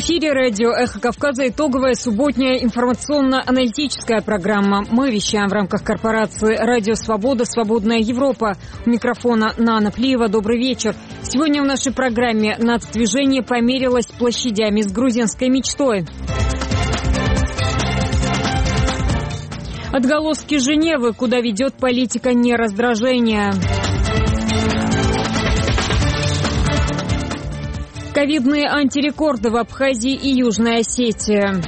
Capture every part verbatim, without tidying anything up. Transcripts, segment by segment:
эфире радио «Эхо Кавказа» итоговая субботняя информационно-аналитическая программа. Мы вещаем в рамках корпорации «Радио Свобода. Свободная Европа». У микрофона Нана Плиева. Добрый вечер. Сегодня в нашей программе нацдвижение померилось площадями с грузинской мечтой. Отголоски Женевы, куда ведет политика нераздражения. Ковидные антирекорды в Абхазии и Южной Осетии.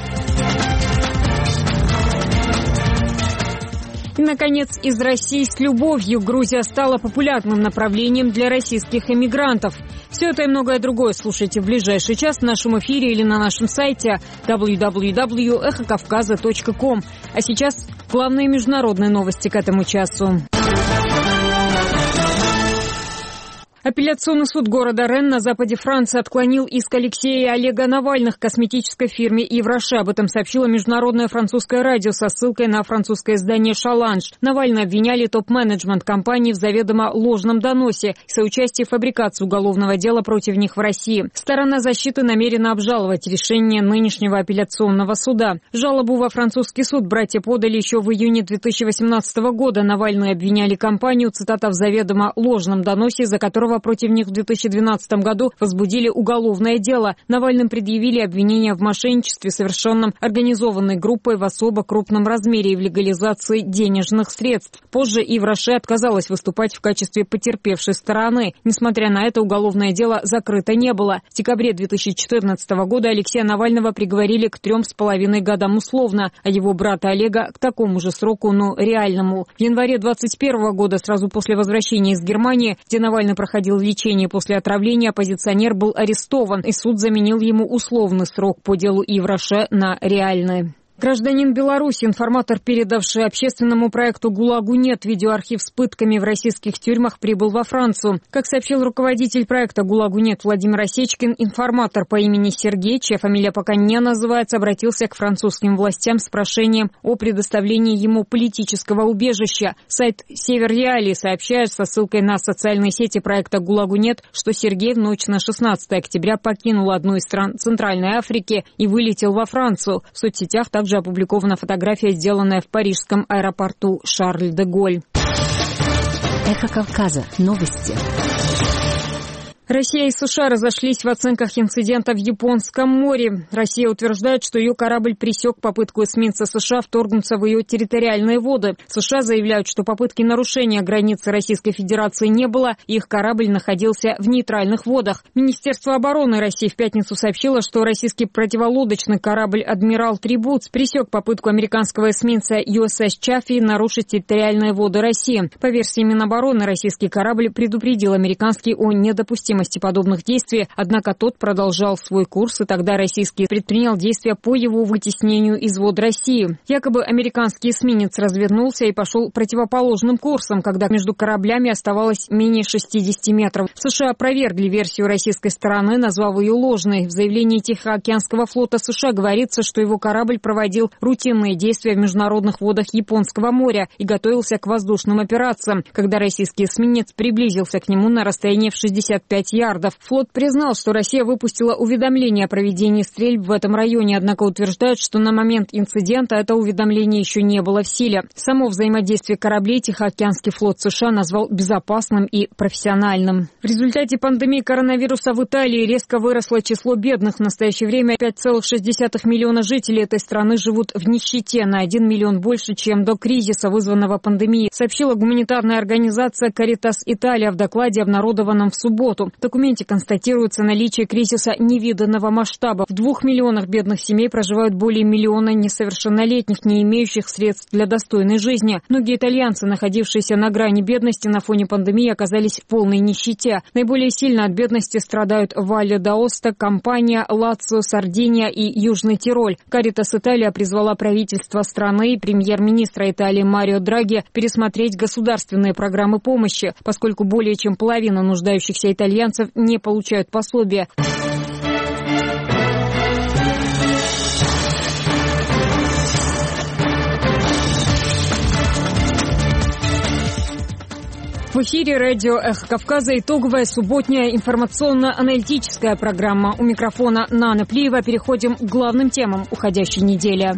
И, наконец, из России с любовью Грузия стала популярным направлением для российских эмигрантов. Все это и многое другое слушайте в ближайший час в нашем эфире или на нашем сайте дабл ю дабл ю дабл ю точка эхо кавказа точка ком. А сейчас главные международные новости к этому часу. Апелляционный суд города Ренн на западе Франции отклонил иск Алексея и Олега Навальных косметической фирме Ивроше. Об этом сообщило международное французское радио со ссылкой на французское издание «Шаланж». Навального обвиняли топ-менеджмент компании в заведомо ложном доносе и соучастии в фабрикации уголовного дела против них в России. Сторона защиты намерена обжаловать решение нынешнего апелляционного суда. Жалобу во французский суд братья подали еще в июне две тысячи восемнадцатого года. Навальные обвиняли компанию, цитата, в заведомо ложном доносе, за которого против них в две тысячи двенадцатом году возбудили уголовное дело. Навальным предъявили обвинения в мошенничестве, совершенном организованной группой в особо крупном размере и в легализации денежных средств. Позже Ивроше отказалась выступать в качестве потерпевшей стороны. Несмотря на это, уголовное дело закрыто не было. В декабре две тысячи четырнадцатого года Алексея Навального приговорили к трем с половиной годам условно, а его брата Олега к такому же сроку, но реальному. В январе двадцать первого года, сразу после возвращения из Германии, где Навальный проходил лечение после отравления, оппозиционер был арестован, и суд заменил ему условный срок по делу Ивроше на реальный. Гражданин Беларуси, информатор, передавший общественному проекту «ГУЛАГу нет» видеоархив с пытками в российских тюрьмах, прибыл во Францию. Как сообщил руководитель проекта «ГУЛАГу нет» Владимир Осечкин, информатор по имени Сергей, чья фамилия пока не называется, обратился к французским властям с прошением о предоставлении ему политического убежища. Сайт «Север Реалии» сообщает со ссылкой на социальные сети проекта «ГУЛАГу нет», что Сергей в ночь на шестнадцатое октября покинул одну из стран Центральной Африки и вылетел во Францию. В соцсетях также Также опубликована фотография, сделанная в парижском аэропорту Шарль-де-Голь. Эхо Кавказа. Новости. Россия и США разошлись в оценках инцидента в Японском море. Россия утверждает, что ее корабль пресек попытку эсминца США вторгнуться в ее территориальные воды. США заявляют, что попытки нарушения границы Российской Федерации не было, их корабль находился в нейтральных водах. Министерство обороны России в пятницу сообщило, что российский противолодочный корабль «Адмирал Трибутс» пресек попытку американского эсминца ю эс эс Чаффи нарушить территориальные воды России. По версии Минобороны, российский корабль предупредил американский о недопустимости подобных действий, однако тот продолжал свой курс, и тогда российский предпринял действия по его вытеснению из вод России. Якобы американский эсминец развернулся и пошел противоположным курсом, когда между кораблями оставалось менее шестидесяти метров. США опровергли версию российской стороны, назвав ее ложной. В заявлении Тихоокеанского флота США говорится, что его корабль проводил рутинные действия в международных водах Японского моря и готовился к воздушным операциям, когда российский эсминец приблизился к нему на расстоянии в шестьдесят пять ярдов. Флот признал, что Россия выпустила уведомление о проведении стрельб в этом районе, однако утверждает, что на момент инцидента это уведомление еще не было в силе. Само взаимодействие кораблей Тихоокеанский флот США назвал безопасным и профессиональным. В результате пандемии коронавируса в Италии резко выросло число бедных. В настоящее время пять целых шесть десятых миллиона жителей этой страны живут в нищете, на один миллион больше, чем до кризиса, вызванного пандемией, сообщила гуманитарная организация Caritas Italia в докладе, обнародованном в субботу. В документе констатируется наличие кризиса невиданного масштаба. В двух миллионах бедных семей проживают более миллиона несовершеннолетних, не имеющих средств для достойной жизни. Многие итальянцы, находившиеся на грани бедности на фоне пандемии, оказались в полной нищете. Наиболее сильно от бедности страдают Валле д'Аоста, Кампания, Лацио, Сардиния и Южный Тироль. Caritas Italia призвала правительство страны и премьер-министра Италии Марио Драги пересмотреть государственные программы помощи, поскольку более чем половина нуждающихся итальянцев не получают пособия. В эфире радио «Эхо Кавказа» итоговая субботняя информационно-аналитическая программа. У микрофона Нана Плиева. Переходим к главным темам уходящей недели.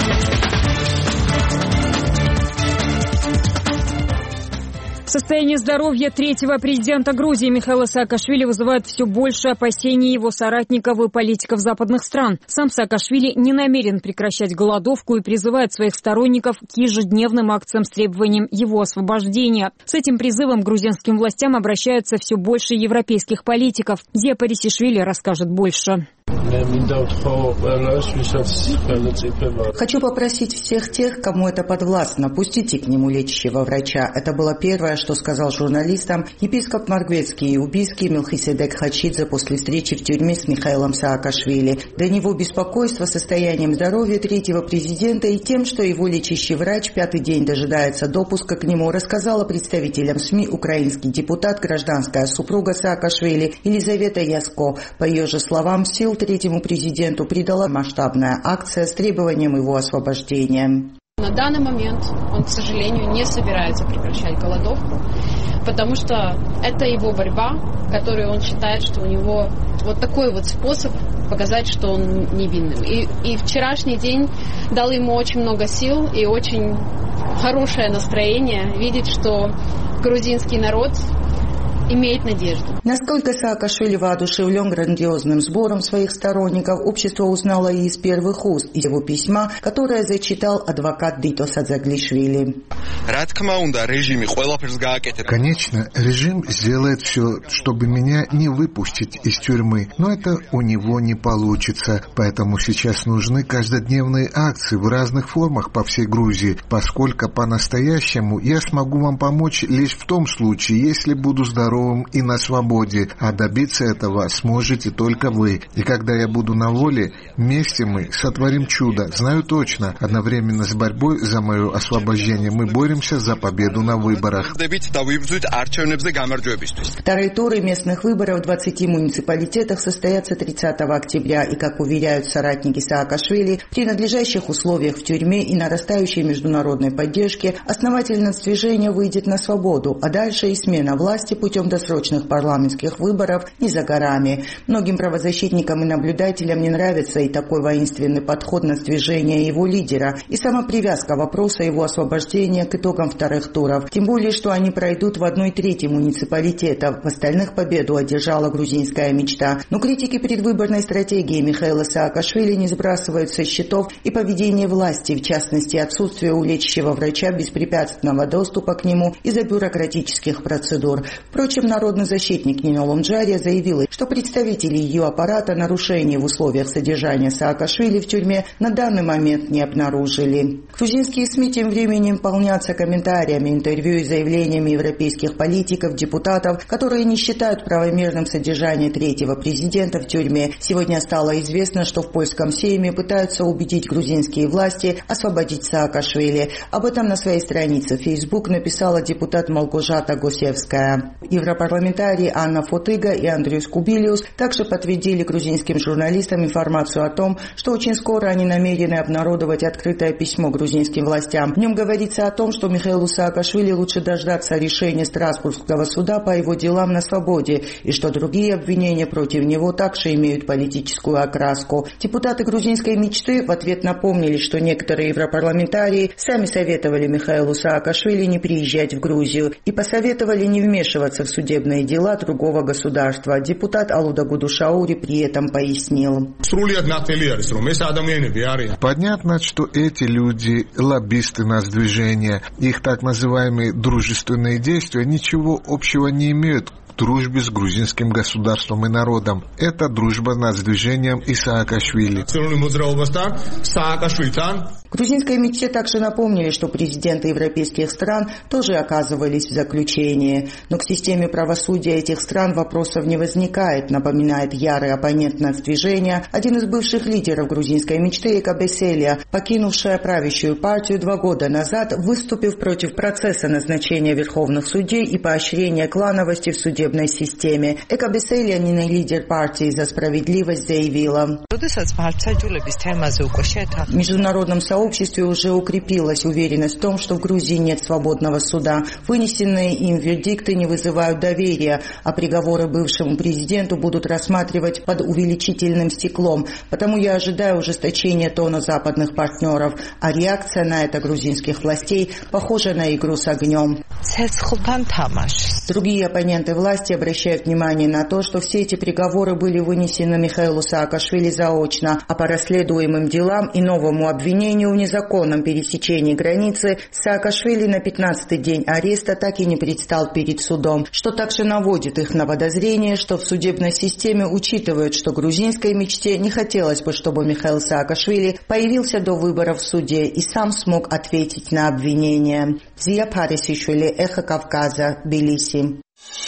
Состояние здоровья третьего президента Грузии Михаила Саакашвили вызывает все больше опасений его соратников и политиков западных стран. Сам Саакашвили не намерен прекращать голодовку и призывает своих сторонников к ежедневным акциям с требованием его освобождения. С этим призывом к грузинским властям обращаются все больше европейских политиков. Зия Парисишвили расскажет больше. Хочу попросить всех тех, кому это подвластно, пустите к нему лечащего врача. Это было первое, что сказал журналистам епископ Маргветский и Убийский Мелхиседек Хачидзе после встречи в тюрьме с Михаилом Саакашвили. До него беспокойство состоянием здоровья третьего президента и тем, что его лечащий врач пятый день дожидается допуска к нему, рассказала представителям СМИ украинский депутат, гражданская супруга Саакашвили Елизавета Яско. По ее же словам, сил третьему президенту придала масштабная акция с требованием его освобождения. На данный момент он, к сожалению, не собирается прекращать голодовку, потому что это его борьба, которую он считает, что у него вот такой вот способ показать, что он невинным. И, и вчерашний день дал ему очень много сил и очень хорошее настроение видеть, что грузинский народ имеет надежду. Насколько Саакашвили воодушевлен грандиозным сбором своих сторонников, общество узнало и из первых уст, из его письма, которое зачитал адвокат Дито Садзаглишвили. Конечно, режим сделает все, чтобы меня не выпустить из тюрьмы, но это у него не получится, поэтому сейчас нужны каждодневные акции в разных формах по всей Грузии, поскольку по-настоящему я смогу вам помочь лишь в том случае, если буду здоров и на свободе, а добиться этого сможете только вы. И когда я буду на воле, вместе мы сотворим чудо. Знаю точно, одновременно с борьбой за мое освобождение мы боремся за победу на выборах. Вторые туры местных выборов в двадцати муниципалитетах состоятся тридцатого октября, и, как уверяют соратники Саакашвили, при надлежащих условиях в тюрьме и нарастающей международной поддержке основательное движение выйдет на свободу, а дальше и смена власти путем досрочных парламентских выборов не за горами. Многим правозащитникам и наблюдателям не нравится и такой воинственный подход на движение его лидера, и сама привязка вопроса его освобождения к итогам вторых туров. Тем более, что они пройдут в одной трети муниципалитетов. В остальных победу одержала грузинская мечта. Но критики предвыборной стратегии Михаила Саакашвили не сбрасывают со счетов и поведение власти, в частности, отсутствие у лечащего врача беспрепятственного доступа к нему из-за бюрократических процедур. Впрочем, народный защитник Нино Лонджария заявила, что представители ее аппарата нарушений в условиях содержания Саакашвили в тюрьме на данный момент не обнаружили. Грузинские СМИ тем временем полнятся комментариями, интервью и заявлениями европейских политиков, депутатов, которые не считают правомерным содержание третьего президента в тюрьме. Сегодня стало известно, что в польском сейме пытаются убедить грузинские власти освободить Саакашвили. Об этом на своей странице в Facebook написала депутат Малгожата Госевская. Европарламентарии Анна Фотыга и Андрюс Кубилиус также подтвердили грузинским журналистам информацию о том, что очень скоро они намерены обнародовать открытое письмо грузинским властям. В нем говорится о том, что Михаилу Саакашвили лучше дождаться решения Страсбургского суда по его делам на свободе, и что другие обвинения против него также имеют политическую окраску. Депутаты грузинской мечты в ответ напомнили, что некоторые европарламентарии сами советовали Михаилу Саакашвили не приезжать в Грузию и посоветовали не вмешиваться в судебные дела другого государства. Депутат Алуда Гудушаури при этом пояснил. Понятно, что эти люди лоббисты нас движения. Их так называемые дружественные действия ничего общего не имеют к дружбе с грузинским государством и народом. Это дружба с движением и Саакашвили. В грузинской мечте также напомнили, что президенты европейских стран тоже оказывались в заключении. Но к системе правосудия этих стран вопросов не возникает, напоминает ярый оппонент нацдвижения, один из бывших лидеров грузинской мечты Эка Беселия, покинувшая правящую партию два года назад, выступив против процесса назначения верховных судей и поощрения клановости в судебном судебной системе. Эка Беселянина, лидер партии «За справедливость», заявила: в международном сообществе уже укрепилась уверенность в том, что в Грузии нет свободного суда. Вынесенные им вердикты не вызывают доверия, а приговоры бывшему президенту будут рассматривать под увеличительным стеклом. Потому я ожидаю ужесточения тона западных партнеров, а реакция на это грузинских властей похожа на игру с огнем. Другие оппоненты власти обращают внимание на то, что все эти приговоры были вынесены Михаилу Саакашвили заочно, а по расследуемым делам и новому обвинению в незаконном пересечении границы Саакашвили на пятнадцатый день ареста так и не предстал перед судом, что также наводит их на подозрение, что в судебной системе учитывают, что грузинской мечте не хотелось бы, чтобы Михаил Саакашвили появился до выборов в суде и сам смог ответить на обвинения. Зия Парисишвили, Эхо Кавказа, Тбилиси.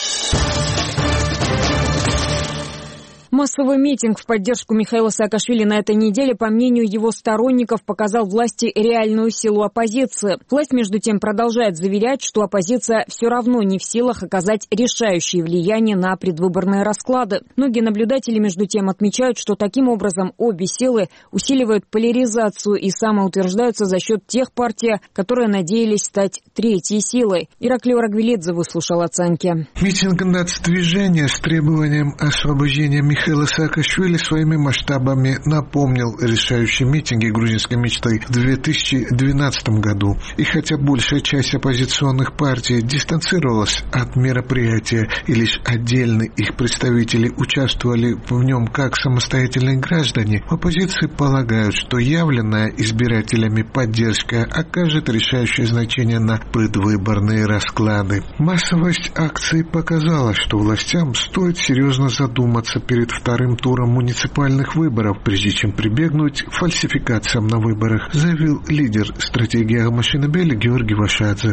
Массовый митинг в поддержку Михаила Саакашвили на этой неделе, по мнению его сторонников, показал власти реальную силу оппозиции. Власть, между тем, продолжает заверять, что оппозиция все равно не в силах оказать решающее влияние на предвыборные расклады. Многие наблюдатели, между тем, отмечают, что таким образом обе силы усиливают поляризацию и самоутверждаются за счет тех партий, которые надеялись стать третьей силой. Ираклий Рагвелидзе выслушал оценки. Митинг нацдвижения с требованием освобождения Михаила Михаил Саакашвили своими масштабами напомнил решающие митинги грузинской мечты в две тысячи двенадцатом году. И хотя большая часть оппозиционных партий дистанцировалась от мероприятия и лишь отдельные их представители участвовали в нем как самостоятельные граждане, в оппозиции полагают, что явленная избирателями поддержка окажет решающее значение на предвыборные расклады. Массовость акции показала, что властям стоит серьезно задуматься перед вторым туром муниципальных выборов, прежде чем прибегнуть к фальсификациям на выборах, заявил лидер стратегии Агмашинабели Георгий Вашадзе.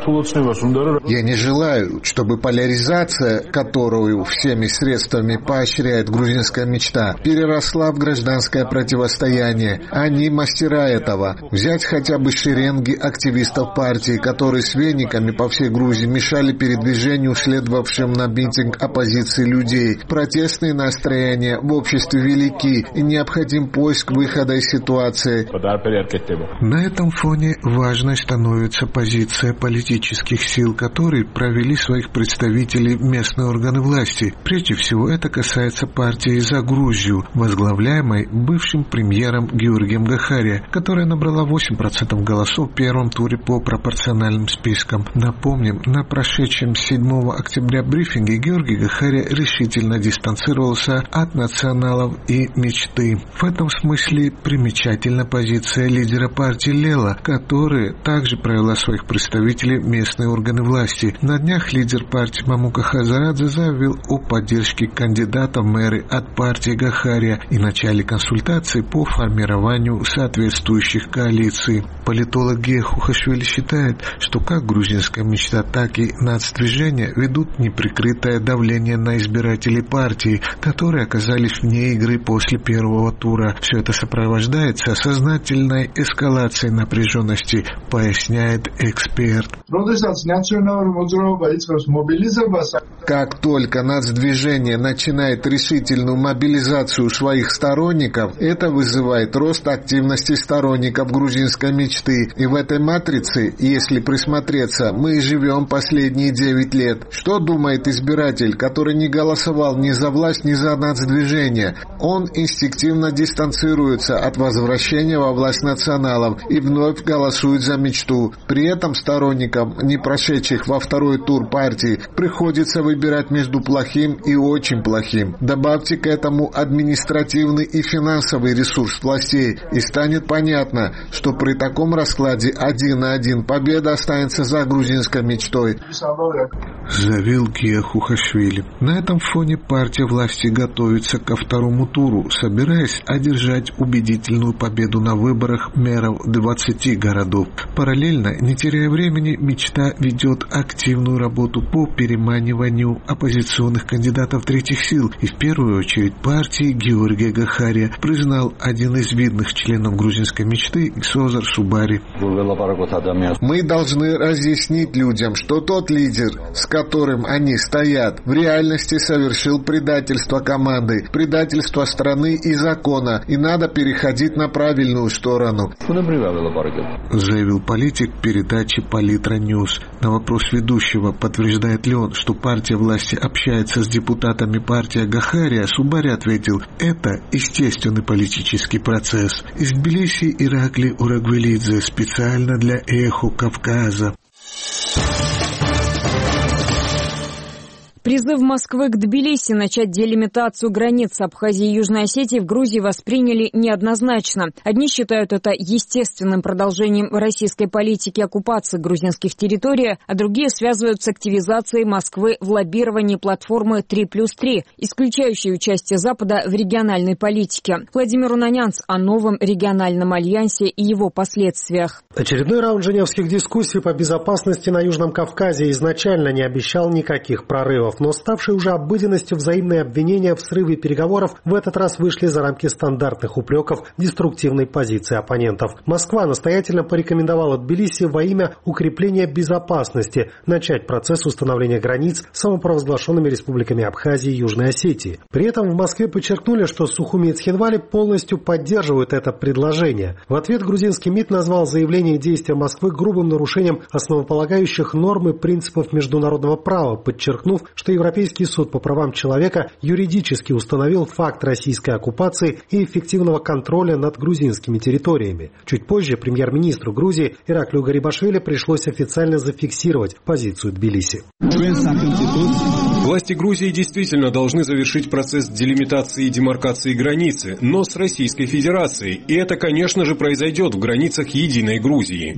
Я не желаю, чтобы поляризация, которую всеми средствами поощряет грузинская мечта, переросла в гражданское противостояние. Они мастера этого. Взять хотя бы шеренги активистов партии, которые с вениками по всей Грузии мешали передвижению следовавшим на митинг оппозиции людей. Протестные настроения в обществе велики, и необходим поиск выхода из ситуации. На этом фоне важной становится позиция политических сил, которые провели своих представителей в местные органы власти. Прежде всего, это касается партии «За Грузию», возглавляемой бывшим премьером Георгием Гахария, которая набрала восемь процентов голосов в первом туре по пропорциональным спискам. Напомним, на прошедшем седьмого октября брифинге Георгий Гахария решительно дистанцировался от националов и мечты. В этом смысле примечательна позиция лидера партии Лела, которая также провела своих представителей в местные органы власти. На днях лидер партии Мамука Хазарадзе заявил о поддержке кандидата в мэры от партии Гахария и начале консультаций по формированию соответствующих коалиций. Политолог Гия Хухашвили считает, что как грузинская мечта, так и нацдвижение ведут неприкрытое давление на избирателей партии, которые оказались вне игры после первого тура. Все это сопровождается сознательной эскалацией напряженности, поясняет эксперт. Как только нацдвижение начинает решительную мобилизацию своих сторонников, это вызывает рост активности сторонников грузинской мечты. И в этой матрице, если присмотреться, мы и живем последние девять лет. Что думает избиратель, который не голосовал ни за власть, ни за нацдвижение? Он инстинктивно дистанцируется от возвращения во власть националов и вновь голосует за мечту. При этом сторонникам, не прошедших во второй тур партии, приходится выбирать между плохим и очень плохим. Добавьте к этому административный и финансовый ресурс властей, и станет понятно, что при таком раскладе один на один победа останется за грузинской мечтой. Заявил Гия Хухашвили. На этом фоне партия власти готовится ко второму туру, собираясь одержать убедительную победу на выборах мэров двадцати городов. Параллельно, не теряя времени, мечта ведет активную работу по переманиванию оппозиционных кандидатов третьих сил, и в первую очередь партии Георгия Гахария, признал один из видных членов грузинской мечты Ксозар Шубари. Мы должны разъяснить людям, что тот лидер, с которым они стоят, в реальности совершил предательство команды, предательство страны и закона, и надо переходить на правильную сторону, заявил политик передачи «Политра Ньюс». На вопрос ведущего, подтверждает ли он, что партия власти общается с депутатами партии Гахария, Субари ответил: это естественный политический процесс. Из Тбилиси Иракли Урагвелидзе специально для «Эхо Кавказа». Призыв Москвы к Тбилиси начать делимитацию границ Абхазии и Южной Осетии в Грузии восприняли неоднозначно. Одни считают это естественным продолжением российской политики оккупации грузинских территорий, а другие связывают с активизацией Москвы в лоббировании платформы три плюс три, исключающей участие Запада в региональной политике. Владимир Унанянц о новом региональном альянсе и его последствиях. Очередной раунд женевских дискуссий по безопасности на Южном Кавказе изначально не обещал никаких прорывов. Но ставшие уже обыденностью взаимные обвинения в срыве переговоров в этот раз вышли за рамки стандартных упреков деструктивной позиции оппонентов. Москва настоятельно порекомендовала Тбилиси во имя укрепления безопасности начать процесс установления границ с самопровозглашенными республиками Абхазии и Южной Осетии. При этом в Москве подчеркнули, что Сухуми и Цхинвали полностью поддерживают это предложение. В ответ грузинский МИД назвал заявление и действия Москвы грубым нарушением основополагающих норм и принципов международного права, подчеркнув, что Европейский суд по правам человека юридически установил факт российской оккупации и эффективного контроля над грузинскими территориями. Чуть позже премьер-министру Грузии Ираклию Гарибашвили пришлось официально зафиксировать позицию Тбилиси. Власти Грузии действительно должны завершить процесс делимитации и демаркации границы, но с Российской Федерацией. И это, конечно же, произойдет в границах единой Грузии.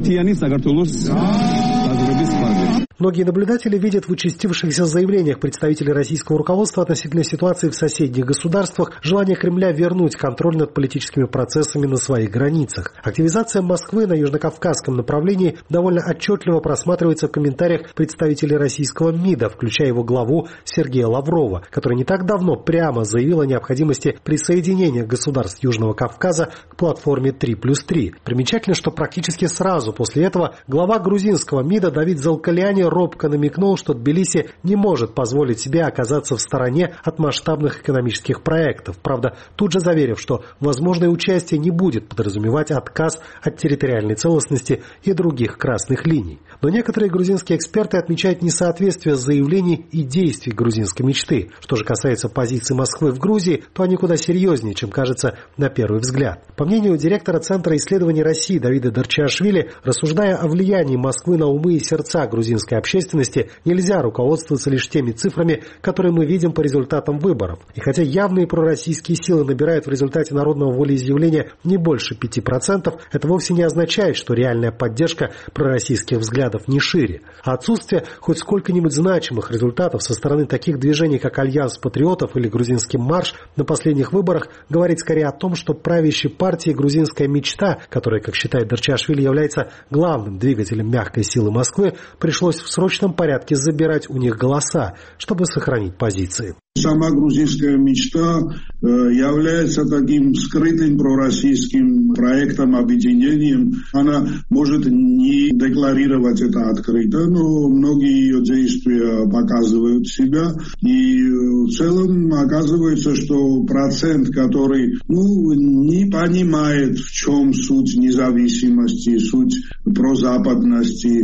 Многие наблюдатели видят в участившихся заявлениях представителей российского руководства относительно ситуации в соседних государствах желание Кремля вернуть контроль над политическими процессами на своих границах. Активизация Москвы на южнокавказском направлении довольно отчетливо просматривается в комментариях представителей российского МИДа, включая его главу Сергея Лаврова, который не так давно прямо заявил о необходимости присоединения государств Южного Кавказа к платформе три плюс три. Примечательно, что практически сразу после этого глава грузинского МИДа Давид Залкаляни робко намекнул, что Тбилиси не может позволить себе оказаться в стороне от масштабных экономических проектов. Правда, тут же заверив, что возможное участие не будет подразумевать отказ от территориальной целостности и других красных линий. Но некоторые грузинские эксперты отмечают несоответствие заявлений и действий грузинской мечты. Что же касается позиции Москвы в Грузии, то они куда серьезнее, чем кажется на первый взгляд. По мнению директора Центра исследований России Давида Дарчиашвили, рассуждая о влиянии Москвы на умы и сердца грузинской общественности, нельзя руководствоваться лишь теми цифрами, которые мы видим по результатам выборов. И хотя явные пророссийские силы набирают в результате народного волеизъявления не больше пяти процентов, это вовсе не означает, что реальная поддержка пророссийских взглядов не шире. А отсутствие хоть сколько-нибудь значимых результатов со стороны таких движений, как Альянс патриотов или Грузинский марш на последних выборах, говорит скорее о том, что правящей партии грузинская мечта, которая, как считает Дарчиашвили, является главным двигателем мягкой силы Москвы, пришлось в срочном порядке забирать у них голоса, чтобы сохранить позиции. Сама грузинская мечта э, является таким скрытым пророссийским проектом, объединением. Она может не декларировать это открыто, но многие ее действия показывают себя. И в целом оказывается, что процент, который ну, не понимает, в чем суть независимости, суть прозападности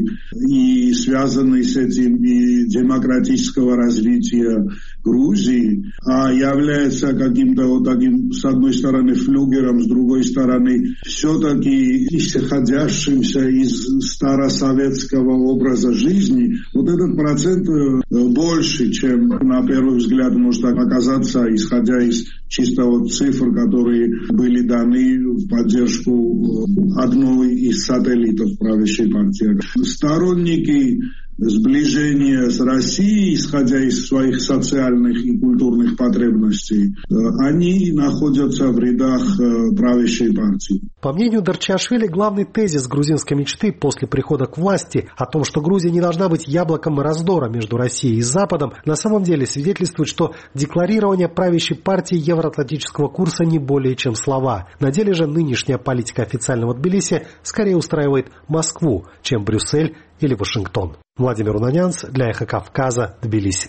и связанной с этим и демократического развития Грузии, а является каким-то вот таким, с одной стороны, флюгером, с другой стороны, все-таки исходящимся из старосоветского образа жизни, вот этот процент больше, чем на первый взгляд может оказаться, исходя из чисто вот цифр, которые были даны в поддержку одной из сателлитов правящей партии. Сторонники сближения с Россией, исходя из своих социальных и культурных потребностей, они находятся в рядах правящей партии. По мнению Дарчиашвили, главный тезис грузинской мечты после прихода к власти о том, что Грузия не должна быть яблоком раздора между Россией и Западом, на самом деле свидетельствует, что декларирование правящей партии евроатлантического курса не более чем слова. На деле же нынешняя политика официального Тбилиси скорее устраивает Москву, чем Брюссель или Вашингтон. Владимир Унанянц для Эхо Кавказа, Тбилиси.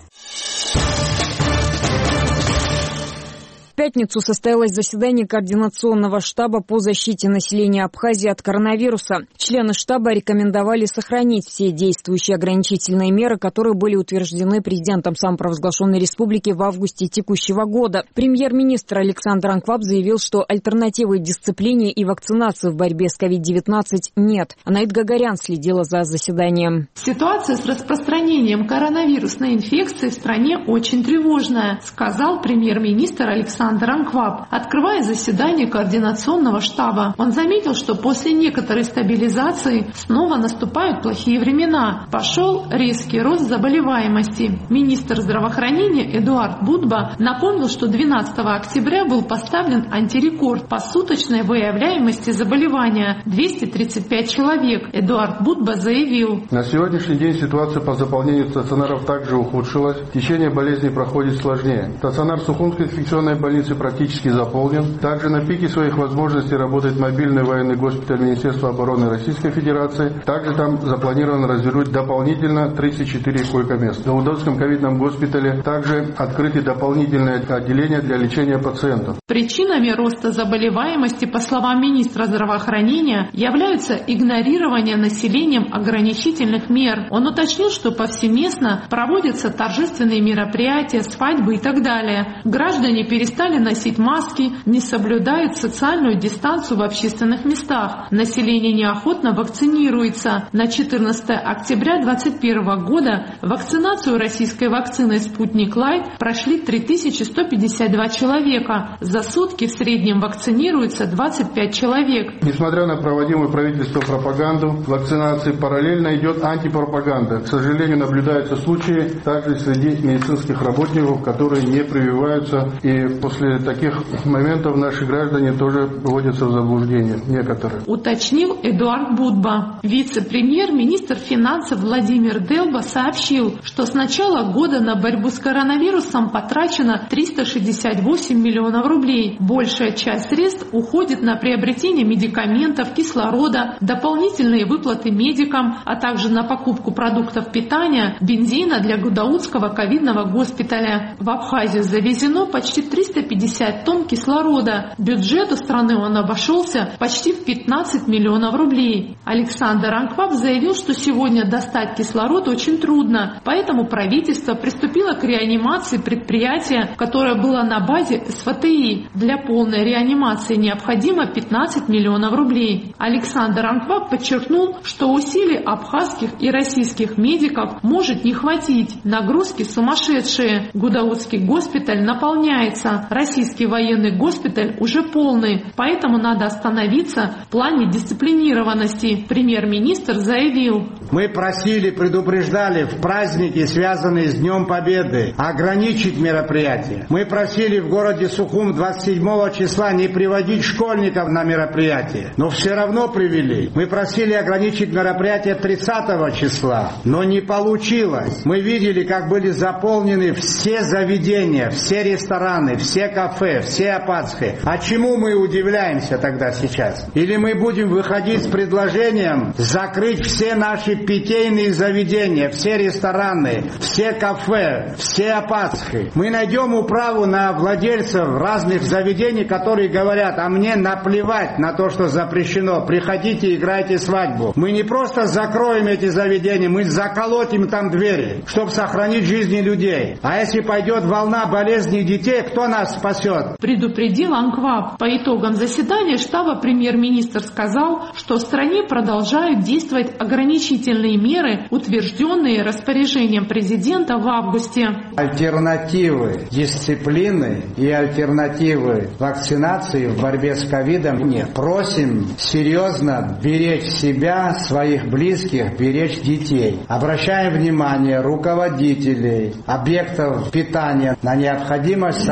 В пятницу состоялось заседание Координационного штаба по защите населения Абхазии от коронавируса. Члены штаба рекомендовали сохранить все действующие ограничительные меры, которые были утверждены президентом самопровозглашенной республики в августе текущего года. Премьер-министр Александр Анкваб заявил, что альтернативы дисциплине и вакцинации в борьбе с ковид девятнадцать нет. Анаит Гагарян следила за заседанием. Ситуация с распространением коронавирусной инфекции в стране очень тревожная, сказал премьер-министр Александр Анкваб, открывая заседание Координационного штаба. Он заметил, что после некоторой стабилизации снова наступают плохие времена. Пошел резкий рост заболеваемости. Министр здравоохранения Эдуард Будба напомнил, что двенадцатого октября был поставлен антирекорд по суточной выявляемости заболевания – двести тридцать пять человек. Эдуард Будба заявил: на сегодняшний день ситуация по заполнению стационаров также ухудшилась. Течение болезни проходит сложнее. Стационар Сухумской инфекционной больницы практически заполнен. Также на пике своих возможностей работает мобильный военный госпиталь Министерства обороны Российской Федерации. Также там запланировано развернуть дополнительно тридцать четыре койко-мест. В Даудовском ковидном госпитале также открыты дополнительные отделения для лечения пациентов. Причинами роста заболеваемости, по словам министра здравоохранения, являются игнорирование населением ограничительных мер. Он уточнил, что повсеместно проводятся торжественные мероприятия, свадьбы и так далее. Граждане перестали носить маски, не соблюдают социальную дистанцию в общественных местах. Население неохотно вакцинируется. На четырнадцатое октября две тысячи двадцать первого года вакцинацию российской вакциной «Спутник Лайт» прошли три тысячи сто пятьдесят два человека. За сутки в среднем вакцинируется двадцать пять человек. Несмотря на проводимую правительством пропаганду вакцинации, параллельно идет антипропаганда. К сожалению, наблюдаются случаи также среди медицинских работников, которые не прививаются, и после таких моментов наши граждане тоже вводятся в заблуждение, некоторые. Уточнил Эдуард Будба. Вице-премьер, министр финансов Владимир Делба сообщил, что с начала года на борьбу с коронавирусом потрачено триста шестьдесят восемь миллионов рублей. Большая часть средств уходит на приобретение медикаментов, кислорода, дополнительные выплаты медикам, а также на покупку продуктов питания, бензина для Гудаутского ковидного госпиталя. В Абхазию завезено почти триста пятьдесят тонн кислорода. Бюджету страны он обошелся почти в пятнадцать миллионов рублей. Александр Анкваб заявил, что сегодня достать кислород очень трудно, поэтому правительство приступило к реанимации предприятия, которое было на базе СВТИ. Для полной реанимации необходимо пятнадцать миллионов рублей. Александр Анкваб подчеркнул, что усилий абхазских и российских медиков может не хватить. Нагрузки сумасшедшие. Гудаутский госпиталь наполняется. Российский военный госпиталь уже полный, поэтому надо остановиться в плане дисциплинированности. Премьер-министр заявил: мы просили, предупреждали в праздники, связанные с Днем Победы, ограничить мероприятия. Мы просили в городе Сухум двадцать седьмого числа не приводить школьников на мероприятие, но все равно привели. Мы просили ограничить мероприятие тридцатого числа, но не получилось. Мы видели, как были заполнены все заведения, все рестораны, все кафе, все апатские. А чему мы удивляемся тогда сейчас? Или мы будем выходить с предложением закрыть все наши питейные заведения, все рестораны, все кафе, все апатские? Мы найдем управу на владельцев разных заведений, которые говорят: а мне наплевать на то, что запрещено, приходите, играйте свадьбу. Мы не просто закроем эти заведения, мы заколотим там двери, чтобы сохранить жизни людей. А если пойдет волна болезней детей, кто нас спасет? Предупредил Анкваб. По итогам заседания штаба премьер-министр сказал, что в стране продолжают действовать ограничительные меры, утвержденные распоряжением президента в августе. Альтернативы дисциплины и альтернативы вакцинации в борьбе с ковидом нет. Просим серьезно беречь себя, своих близких, беречь детей. Обращаем внимание руководителей объектов питания на необходимость соблюдения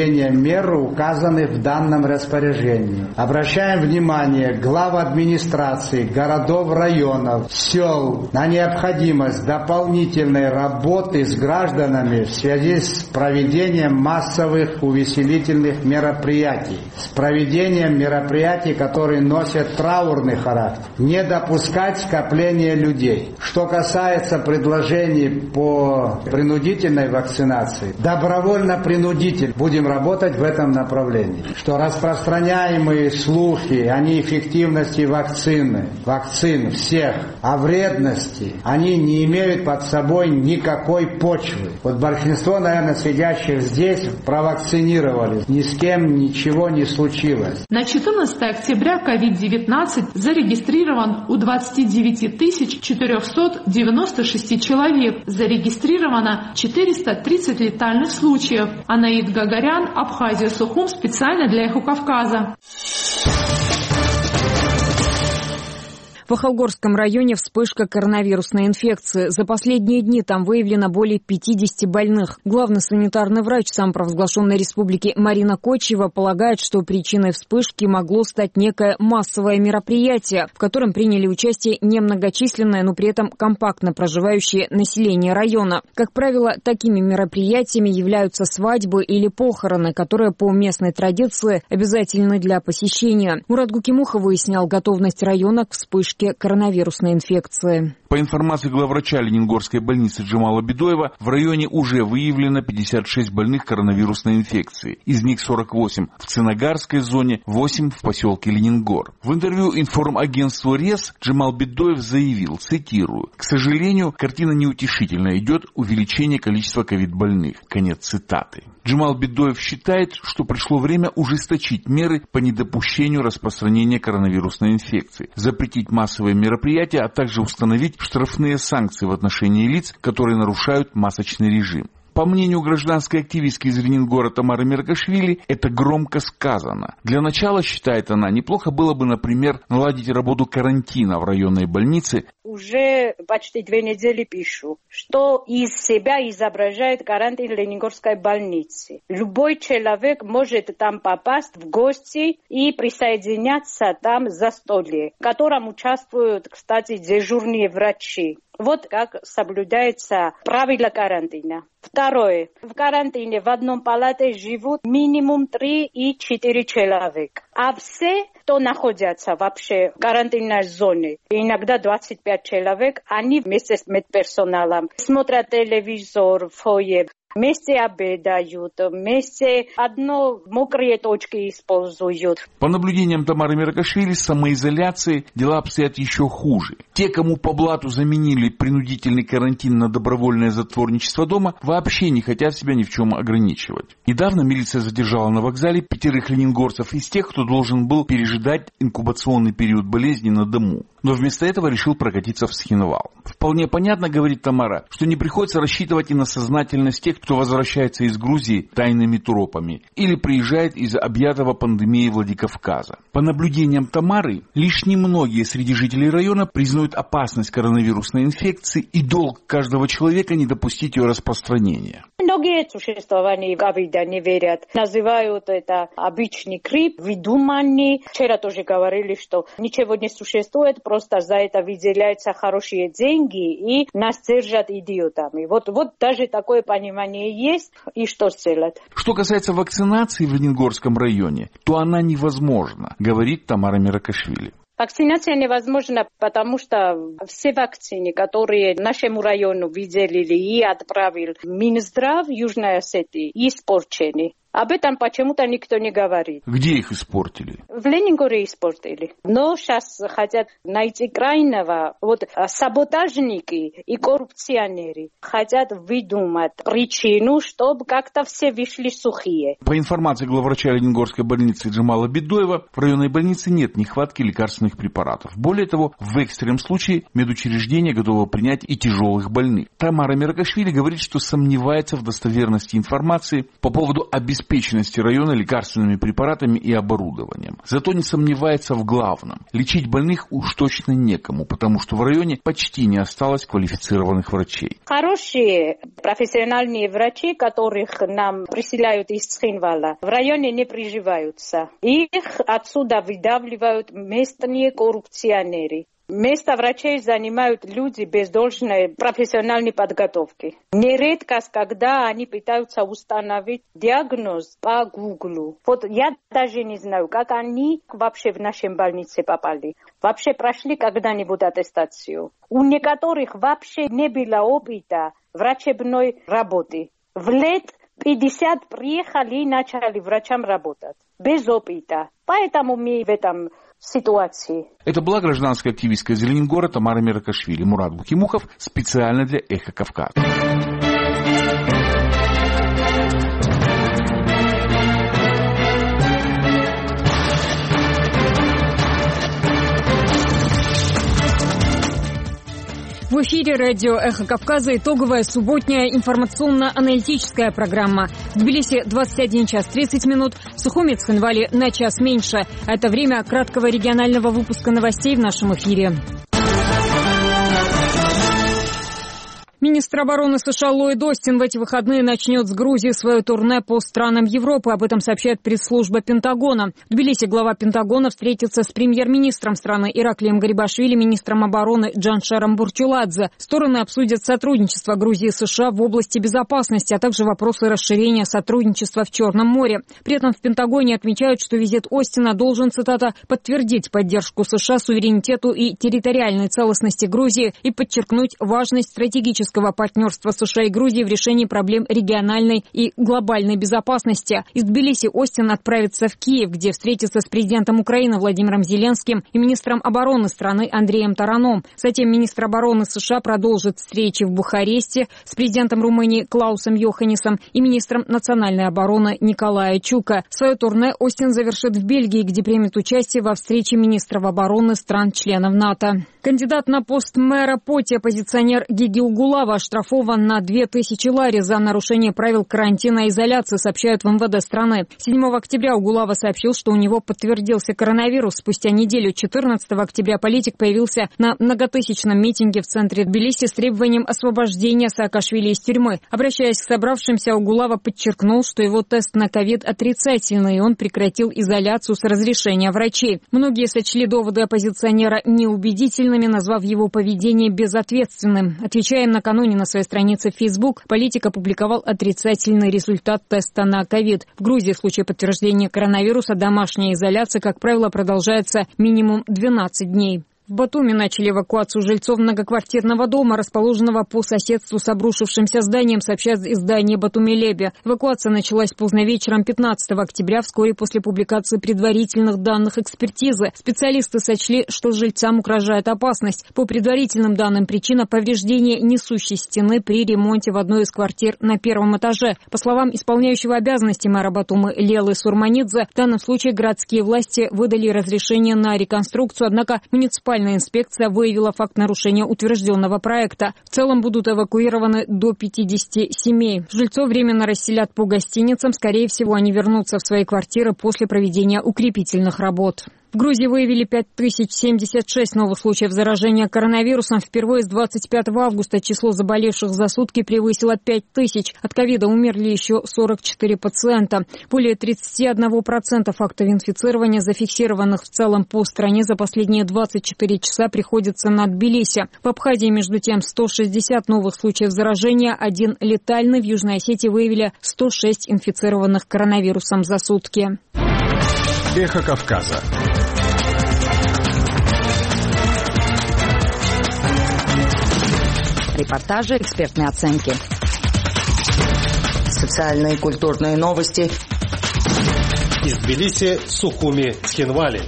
проведением мер, указанных в данном распоряжении. Обращаем внимание глав администрации, городов, районов, сел на необходимость дополнительной работы с гражданами в связи с проведением массовых увеселительных мероприятий, с проведением мероприятий, которые носят траурный характер, не допускать скопления людей. Что касается предложений по принудительной вакцинации, добровольно-принудительно будем работать в этом направлении. Что распространяемые слухи о неэффективности вакцины, вакцин всех, о вредности, они не имеют под собой никакой почвы. Вот большинство, наверное, сидящих здесь провакцинировались. Ни с кем ничего не случилось. На четырнадцатое октября ковид девятнадцать зарегистрирован у двадцати девяти тысяч четырехсот девяноста шести человек. Зарегистрировано четыреста тридцать летальных случаев. Анаид Гагарян, Абхазия, Сухум, специально для Эхо Кавказа. В Ахалгорском районе вспышка коронавирусной инфекции. За последние дни там выявлено более пятидесяти больных. Главный санитарный врач самопровозглашенной республики Марина Кочева полагает, что причиной вспышки могло стать некое массовое мероприятие, в котором приняли участие немногочисленное, но при этом компактно проживающее население района. Как правило, такими мероприятиями являются свадьбы или похороны, которые по местной традиции обязательны для посещения. Мурат Гукимухов выяснял готовность района к вспышке коронавирусной инфекции. По информации главврача Ленингорской больницы Джамала Бедоева, в районе уже выявлено пятьдесят шесть больных коронавирусной инфекцией. Из них сорок восемь в Ценогарской зоне, восемь в поселке Ленингор. В интервью информагентству РЕС Джамал Бедоев заявил, цитирую, «К сожалению, картина неутешительная, идет увеличение количества ковид-больных». Конец цитаты. Джамал Бедоев считает, что пришло время ужесточить меры по недопущению распространения коронавирусной инфекции, запретить массовые мероприятия, а также установить штрафные санкции в отношении лиц, которые нарушают масочный режим. По мнению гражданской активистки из Ленингора Тамары Меркашвили, это громко сказано. Для начала, считает она, неплохо было бы, например, наладить работу карантина в районной больнице. Уже почти две недели пишу, что из себя изображает карантин Ленингорской больницы. Любой человек может там попасть в гости и присоединяться там за столе, в котором участвуют, кстати, дежурные врачи. Вот как соблюдается правила карантина. Второе. В карантине в одном палате живут минимум три и четыре человека. А все, кто находятся вообще в карантинной зоне, иногда двадцать пять человек, они вместе с медперсоналом смотрят телевизор в фойе. Вместе обедают, вместе одно мокрые точки используют. По наблюдениям Тамары Меркашвили, с самоизоляцией дела обстоят еще хуже. Те, кому по блату заменили принудительный карантин на добровольное затворничество дома, вообще не хотят себя ни в чем ограничивать. Недавно милиция задержала на вокзале пятерых ленингорцев из тех, кто должен был пережидать инкубационный период болезни на дому. Но вместо этого решил прокатиться в Схинвал. Вполне понятно, говорит Тамара, что не приходится рассчитывать и на сознательность тех, кто возвращается из Грузии тайными тропами или приезжает из объятого пандемией Владикавказа. По наблюдениям Тамары, лишь немногие среди жителей района признают опасность коронавирусной инфекции и долг каждого человека не допустить ее распространения. Многие существования ковида не верят. Называют это обычный грипп, выдуманный. Вчера тоже говорили, что ничего не существует, просто за это выделяются хорошие деньги и нас держат идиотами. Вот, вот даже такое понимание есть, и что сделать. Что касается вакцинации в Ленингорском районе, то она невозможна, говорит Тамара Меркашвили. Вакцинация невозможна, потому что все вакцины, которые нашему району выделили и отправил Минздрав Южной Осетии, испорчены. Об этом почему-то никто не говорит. Где их испортили? В Ленингоре испортили. Но сейчас хотят найти крайнего. Вот саботажники и коррупционеры хотят выдумать причину, чтобы как-то все вышли сухие. По информации главврача Ленингорской больницы Джамала Бедоева, в районной больнице нет нехватки лекарственных препаратов. Более того, в экстренном случае медучреждение готово принять и тяжелых больных. Тамара Меркашвили говорит, что сомневается в достоверности информации по поводу обеспечения обеспеченности района лекарственными препаратами и оборудованием. Зато не сомневается в главном. Лечить больных уж точно некому, потому что в районе почти не осталось квалифицированных врачей. Хорошие профессиональные врачи, которых нам присылают из Цхинвала, в районе не приживаются. Их отсюда выдавливают местные коррупционеры. Место врачей занимают люди без должной профессиональной подготовки. Нередко, когда они пытаются установить диагноз по Гуглу. Вот я даже не знаю, как они вообще в нашей больнице попали. Вообще прошли когда-нибудь аттестацию. У некоторых вообще не было опыта врачебной работы. В лет пятьдесят приехали и начали врачам работать. Без опыта. Поэтому мы в этом ситуации. Это была гражданская активистка из Лениногорска Тамара Меркашвили. Мурат Букимухов специально для «Эхо Кавказа». В эфире радио «Эхо Кавказа» итоговая субботняя информационно-аналитическая программа. В Тбилиси двадцать один час тридцать минут, в Сухуми, Цхинвале на час меньше. Это время краткого регионального выпуска новостей в нашем эфире. Министр обороны США Ллойд Остин в эти выходные начнет с Грузии свое турне по странам Европы. Об этом сообщает пресс-служба Пентагона. В Тбилиси глава Пентагона встретится с премьер-министром страны Ираклием Гарибашвили, министром обороны Джаншером Бурчуладзе. Стороны обсудят сотрудничество Грузии и США в области безопасности, а также вопросы расширения сотрудничества в Черном море. При этом в Пентагоне отмечают, что визит Остина должен, цитата, подтвердить поддержку США суверенитету и территориальной целостности Грузии и подчеркнуть важность стратегического партнерства США и Грузии в решении проблем региональной и глобальной безопасности. Из Тбилиси Остин отправится в Киев, где встретится с президентом Украины Владимиром Зеленским и министром обороны страны Андреем Тараном. Затем министр обороны США продолжит встречи в Бухаресте с президентом Румынии Клаусом Йоханнисом и министром национальной обороны Николая Чука. Свое турне Остин завершит в Бельгии, где примет участие во встрече министров обороны стран-членов НАТО. Кандидат на пост мэра Поти, оппозиционер Гиги Угулава, оштрафован на две тысячи лари за нарушение правил карантина и изоляции, сообщают в эм вэ дэ страны. седьмого октября Угулава сообщил, что у него подтвердился коронавирус. Спустя неделю, четырнадцатого октября, политик появился на многотысячном митинге в центре Тбилиси с требованием освобождения Саакашвили из тюрьмы. Обращаясь к собравшимся, Угулава подчеркнул, что его тест на ковид отрицательный, и он прекратил изоляцию с разрешения врачей. Многие сочли доводы оппозиционера неубедительными, назвав его поведение безответственным. Отвечая накануне на своей странице в Facebook, политик опубликовал отрицательный результат теста на ковид. В Грузии в случае подтверждения коронавируса домашняя изоляция, как правило, продолжается минимум двенадцать дней. В Батуми начали эвакуацию жильцов многоквартирного дома, расположенного по соседству с обрушившимся зданием, сообщает издание «Батуми-Леби». Эвакуация началась поздно вечером пятнадцатого октября, вскоре после публикации предварительных данных экспертизы. Специалисты сочли, что жильцам угрожает опасность. По предварительным данным, причина повреждения несущей стены при ремонте в одной из квартир на первом этаже. По словам исполняющего обязанности мэра Батумы Лелы Сурманидзе, в данном случае городские власти выдали разрешение на реконструкцию, однако муниципальная инспекция выявила факт нарушения утвержденного проекта. В целом будут эвакуированы до пятидесяти семей. Жильцов временно расселят по гостиницам. Скорее всего, они вернутся в свои квартиры после проведения укрепительных работ. В Грузии выявили пять тысяч семьдесят шесть новых случаев заражения коронавирусом. Впервые с двадцать пятого августа число заболевших за сутки превысило пять тысяч. От ковида умерли еще сорок четыре пациента. Более тридцать один процент фактов инфицирования, зафиксированных в целом по стране за последние двадцать четыре часа, приходится на Тбилиси. В Абхазии, между тем, сто шестьдесят новых случаев заражения, один летальный. В Южной Осетии выявили сто шесть инфицированных коронавирусом за сутки. Эхо Кавказа. Репортажи, экспертные оценки. Социальные и культурные новости. Из Тбилиси, Сухуми, Цхинвали.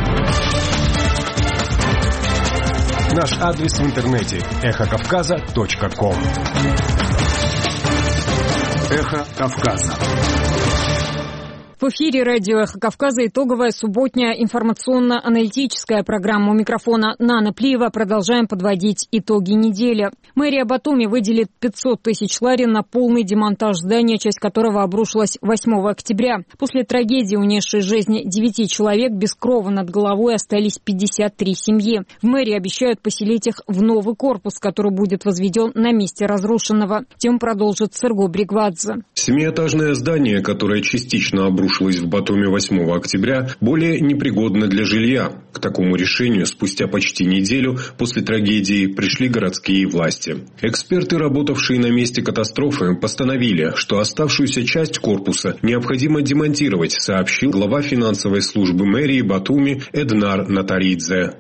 Наш адрес в интернете эхо кавказа точка ком. Эхо Кавказа. В эфире радио «Эхо Кавказа» итоговая субботняя информационно-аналитическая программа. У микрофона Нана Плиева. Продолжаем подводить итоги недели. Мэрия Батуми выделит пятьсот тысяч лари на полный демонтаж здания, часть которого обрушилась восьмого октября. После трагедии, унесшей жизни девяти человек, без крова над головой остались пятьдесят три семьи. В мэрии обещают поселить их в новый корпус, который будет возведен на месте разрушенного. Тем продолжит Серго Бригвадзе. Семиэтажное здание, которое частично обрушилось в Батуми восьмого октября, более непригодно для жилья. К такому решению спустя почти неделю после трагедии пришли городские власти. Эксперты, работавшие на месте катастрофы, постановили, что оставшуюся часть корпуса необходимо демонтировать, сообщил глава финансовой службы мэрии Батуми Эднар Натаридзе.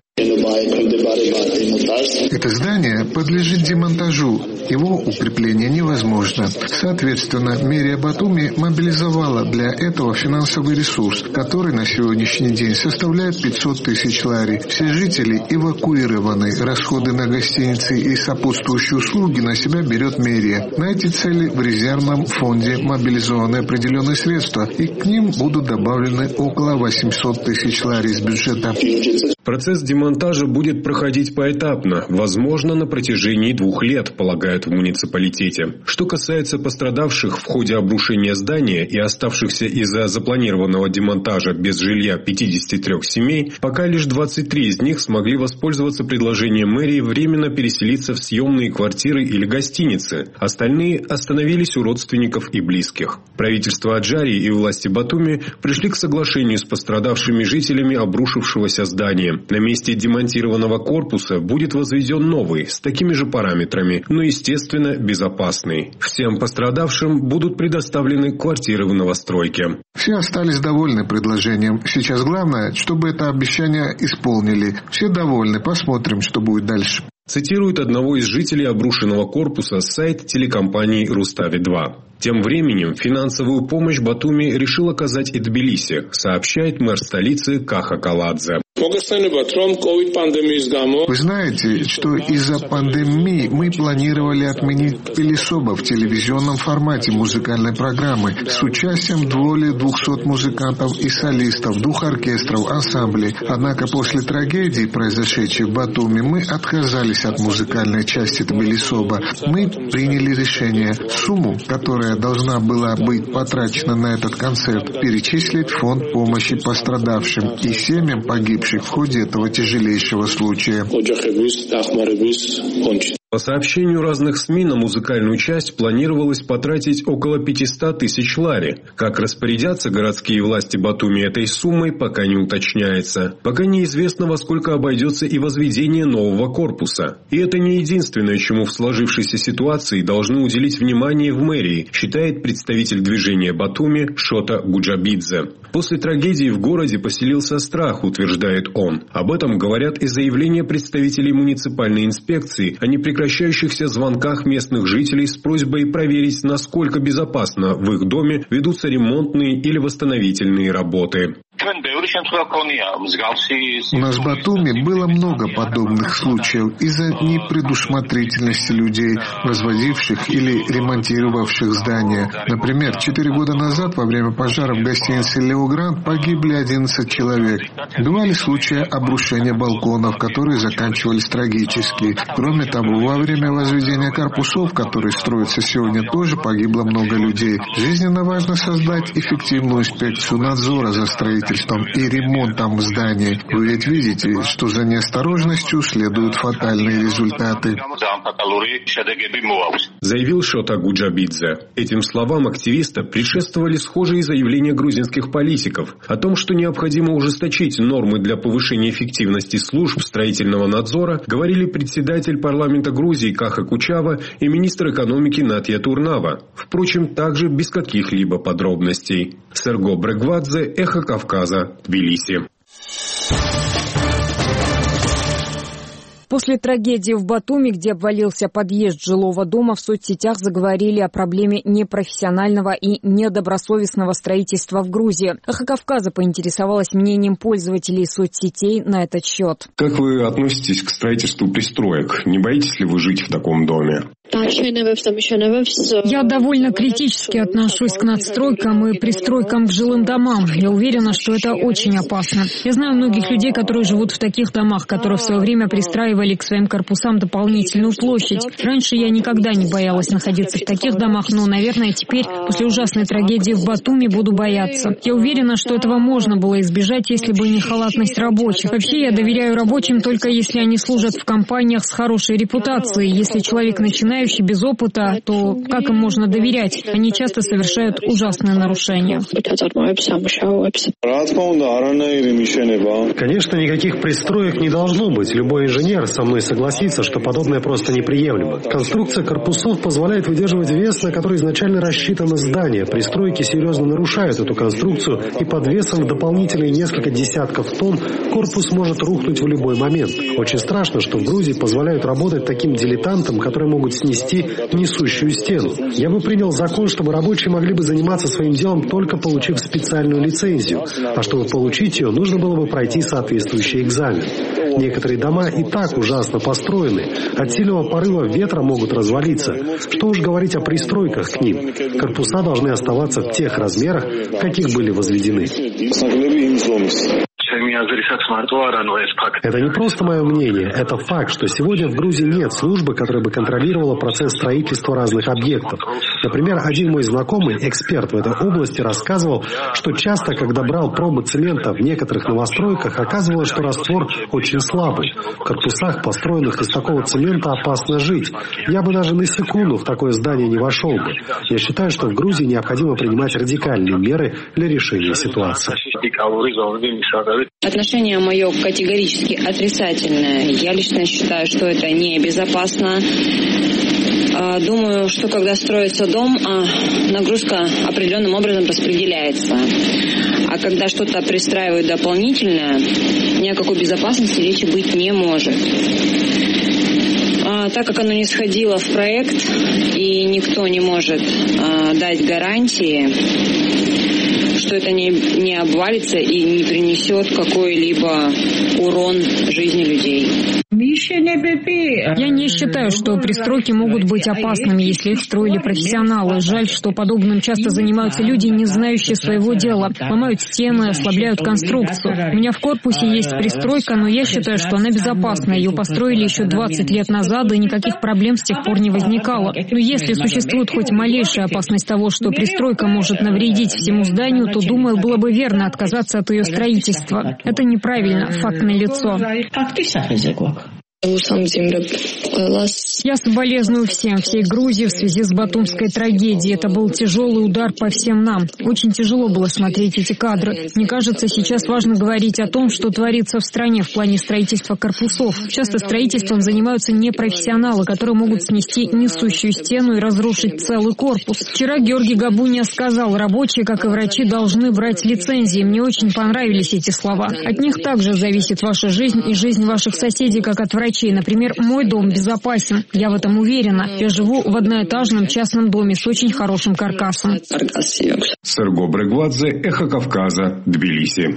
Это здание подлежит демонтажу. Его укрепление невозможно. Соответственно, мэрия Батуми мобилизовала для этого финансовый ресурс, который на сегодняшний день составляет пятьсот тысяч лари. Все жители эвакуированы. Расходы на гостиницы и сопутствующие услуги на себя берет мэрия. На эти цели в резервном фонде мобилизованы определенные средства, и к ним будут добавлены около восемьсот тысяч лари из бюджета. Процесс демонтажа будет проходить поэтапно, возможно, на протяжении двух лет, полагают в муниципалитете. Что касается пострадавших в ходе обрушения здания и оставшихся из-за запланированного демонтажа без жилья пятидесяти трёх семей, пока лишь двадцать три из них смогли воспользоваться предложением мэрии временно переселиться в съемные квартиры или гостиницы. Остальные остановились у родственников и близких. Правительство Аджарии и власти Батуми пришли к соглашению с пострадавшими жителями обрушившегося здания. На месте демонтированного корпуса будет возведен новый, с такими же параметрами, но, естественно, безопасный. Всем пострадавшим будут предоставлены квартиры в новостройке. Все остались довольны предложением. Сейчас главное, чтобы это обещание исполнили. Все довольны. Посмотрим, что будет дальше. Цитирует одного из жителей обрушенного корпуса сайт телекомпании «Рустави два». Тем временем финансовую помощь Батуми решил оказать и Тбилиси, сообщает мэр столицы Каха Каладзе. Вы знаете, что из-за пандемии мы планировали отменить Пелесоба в телевизионном формате музыкальной программы с участием более двухсот музыкантов и солистов, двух оркестров, ансамблей. Однако после трагедии, произошедшей в Батуми, мы отказались от музыкальной части Тбилисоба. Мы приняли решение сумму, которая должна была быть потрачена на этот концерт, перечислить в фонд помощи пострадавшим и семьям погибших в ходе этого тяжелейшего случая. По сообщению разных СМИ, на музыкальную часть планировалось потратить около пятьсот тысяч лари. Как распорядятся городские власти Батуми этой суммой, пока не уточняется. Пока неизвестно, во сколько обойдется и возведение нового корпуса. И это не единственное, чему в сложившейся ситуации должны уделить внимание в мэрии, считает представитель движения Батуми Шота Гуджабидзе. После трагедии в городе поселился страх, утверждает он. Об этом говорят и заявления представителей муниципальной инспекции о непрекращающихся звонках местных жителей с просьбой проверить, насколько безопасно в их доме ведутся ремонтные или восстановительные работы. У нас в Батуми было много подобных случаев из-за непредусмотрительности людей, возводивших или ремонтировавших здания. Например, четыре года назад во время пожара в гостинице «Лео Гранд» погибли одиннадцать человек. Бывали случаи обрушения балконов, которые заканчивались трагически. Кроме того, во время возведения корпусов, которые строятся сегодня, тоже погибло много людей. Жизненно важно создать эффективную инспекцию надзора за строительством и ремонтом зданий. Вы ведь видите, что за неосторожностью следуют фатальные результаты. Заявил Шота Гуджабидзе. Этим словам активиста предшествовали схожие заявления грузинских политиков о том, что необходимо ужесточить нормы для повышения эффективности служб строительного надзора, говорили председатель парламента Грузии Каха Кучава и министр экономики Натья Турнава. Впрочем, также без каких-либо подробностей. Серго Бригвадзе, Эхо Кавказа, Тбилиси. После трагедии в Батуми, где обвалился подъезд жилого дома, в соцсетях заговорили о проблеме непрофессионального и недобросовестного строительства в Грузии. «Эхо Кавказа» поинтересовалась мнением пользователей соцсетей на этот счет. Как вы относитесь к строительству пристроек? Не боитесь ли вы жить в таком доме? Я довольно критически отношусь к надстройкам и пристройкам к жилым домам. Я уверена, что это очень опасно. Я знаю многих людей, которые живут в таких домах, которые в свое время пристраивали к своим корпусам дополнительную площадь. Раньше я никогда не боялась находиться в таких домах, но, наверное, теперь, после ужасной трагедии в Батуми, буду бояться. Я уверена, что этого можно было избежать, если бы не халатность рабочих. Вообще, я доверяю рабочим только если они служат в компаниях с хорошей репутацией. Если человек начинает без опыта, то как им можно доверять? Они часто совершают ужасные нарушения. Конечно, никаких пристроек не должно быть. Любой инженер со мной согласится, что подобное просто неприемлемо. Конструкция корпусов позволяет выдерживать вес, на который изначально рассчитано здание. Пристройки серьезно нарушают эту конструкцию, и под весом в дополнительные несколько десятков тонн корпус может рухнуть в любой момент. Очень страшно, что в Грузии позволяют работать таким дилетантам, которые могут снести несущую стену. Я бы принял закон, чтобы рабочие могли бы заниматься своим делом, только получив специальную лицензию. А чтобы получить ее, нужно было бы пройти соответствующий экзамен. Некоторые дома и так ужасно построены. От сильного порыва ветра могут развалиться. Что уж говорить о пристройках к ним. Корпуса должны оставаться в тех размерах, каких были возведены. Это не просто мое мнение, это факт, что сегодня в Грузии нет службы, которая бы контролировала процесс строительства разных объектов. Например, один мой знакомый, эксперт в этой области, рассказывал, что часто, когда брал пробы цемента в некоторых новостройках, оказывалось, что раствор очень слабый. В корпусах, построенных из такого цемента, опасно жить. Я бы даже на секунду в такое здание не вошел бы. Я считаю, что в Грузии необходимо принимать радикальные меры для решения ситуации. Отношение мое категорически отрицательное. Я лично считаю, что это небезопасно. Думаю, что когда строится дом, нагрузка определенным образом распределяется. А когда что-то пристраивают дополнительное, ни о какой безопасности речи быть не может. Так как оно не сходило в проект и никто не может дать гарантии, что это не, не обвалится и не принесет какой-либо урон жизни людей. Я не считаю, что пристройки могут быть опасными, если их строили профессионалы. Жаль, что подобным часто занимаются люди, не знающие своего дела. Ломают стены, ослабляют конструкцию. У меня в корпусе есть пристройка, но я считаю, что она безопасна. Ее построили еще двадцать лет назад, и никаких проблем с тех пор не возникало. Но если существует хоть малейшая опасность того, что пристройка может навредить всему зданию, то, думаю, было бы верно отказаться от ее строительства. Это неправильно, факт налицо. Я соболезную всем, всей Грузии в связи с батумской трагедией. Это был тяжелый удар по всем нам. Очень тяжело было смотреть эти кадры. Мне кажется, сейчас важно говорить о том, что творится в стране в плане строительства корпусов. Часто строительством занимаются непрофессионалы, которые могут снести несущую стену и разрушить целый корпус. Вчера Георгий Габуния сказал, рабочие, как и врачи, должны брать лицензии. Мне очень понравились эти слова. От них также зависит ваша жизнь и жизнь ваших соседей, как от врачей. Например, мой дом безопасен. Я в этом уверена. Я живу в одноэтажном частном доме с очень хорошим каркасом. Серго Брегвадзе, Эхо Кавказа, Тбилиси.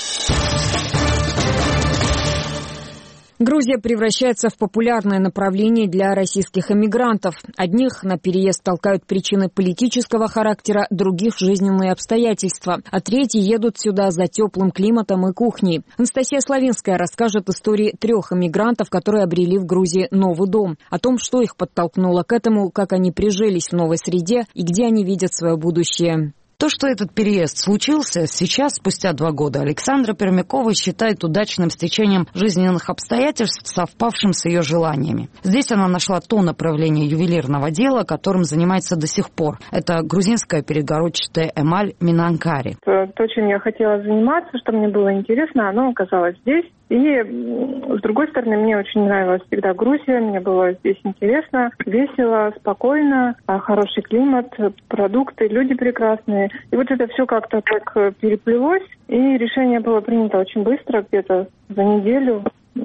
Грузия превращается в популярное направление для российских эмигрантов. Одних на переезд толкают причины политического характера, других – жизненные обстоятельства. А третьи едут сюда за теплым климатом и кухней. Анастасия Славинская расскажет истории трех эмигрантов, которые обрели в Грузии новый дом. О том, что их подтолкнуло к этому, как они прижились в новой среде и где они видят свое будущее. То, что этот переезд случился, сейчас, спустя два года, Александра Пермякова считает удачным стечением жизненных обстоятельств, совпавшим с ее желаниями. Здесь она нашла то направление ювелирного дела, которым занимается до сих пор. Это грузинская перегородчатая эмаль Минанкари. То, чем я хотела заниматься, что мне было интересно, оно оказалось здесь. И, с другой стороны, мне очень нравилась всегда Грузия, мне было здесь интересно, весело, спокойно, хороший климат, продукты, люди прекрасные. И вот это все как-то так переплелось, и решение было принято очень быстро, где-то за неделю. И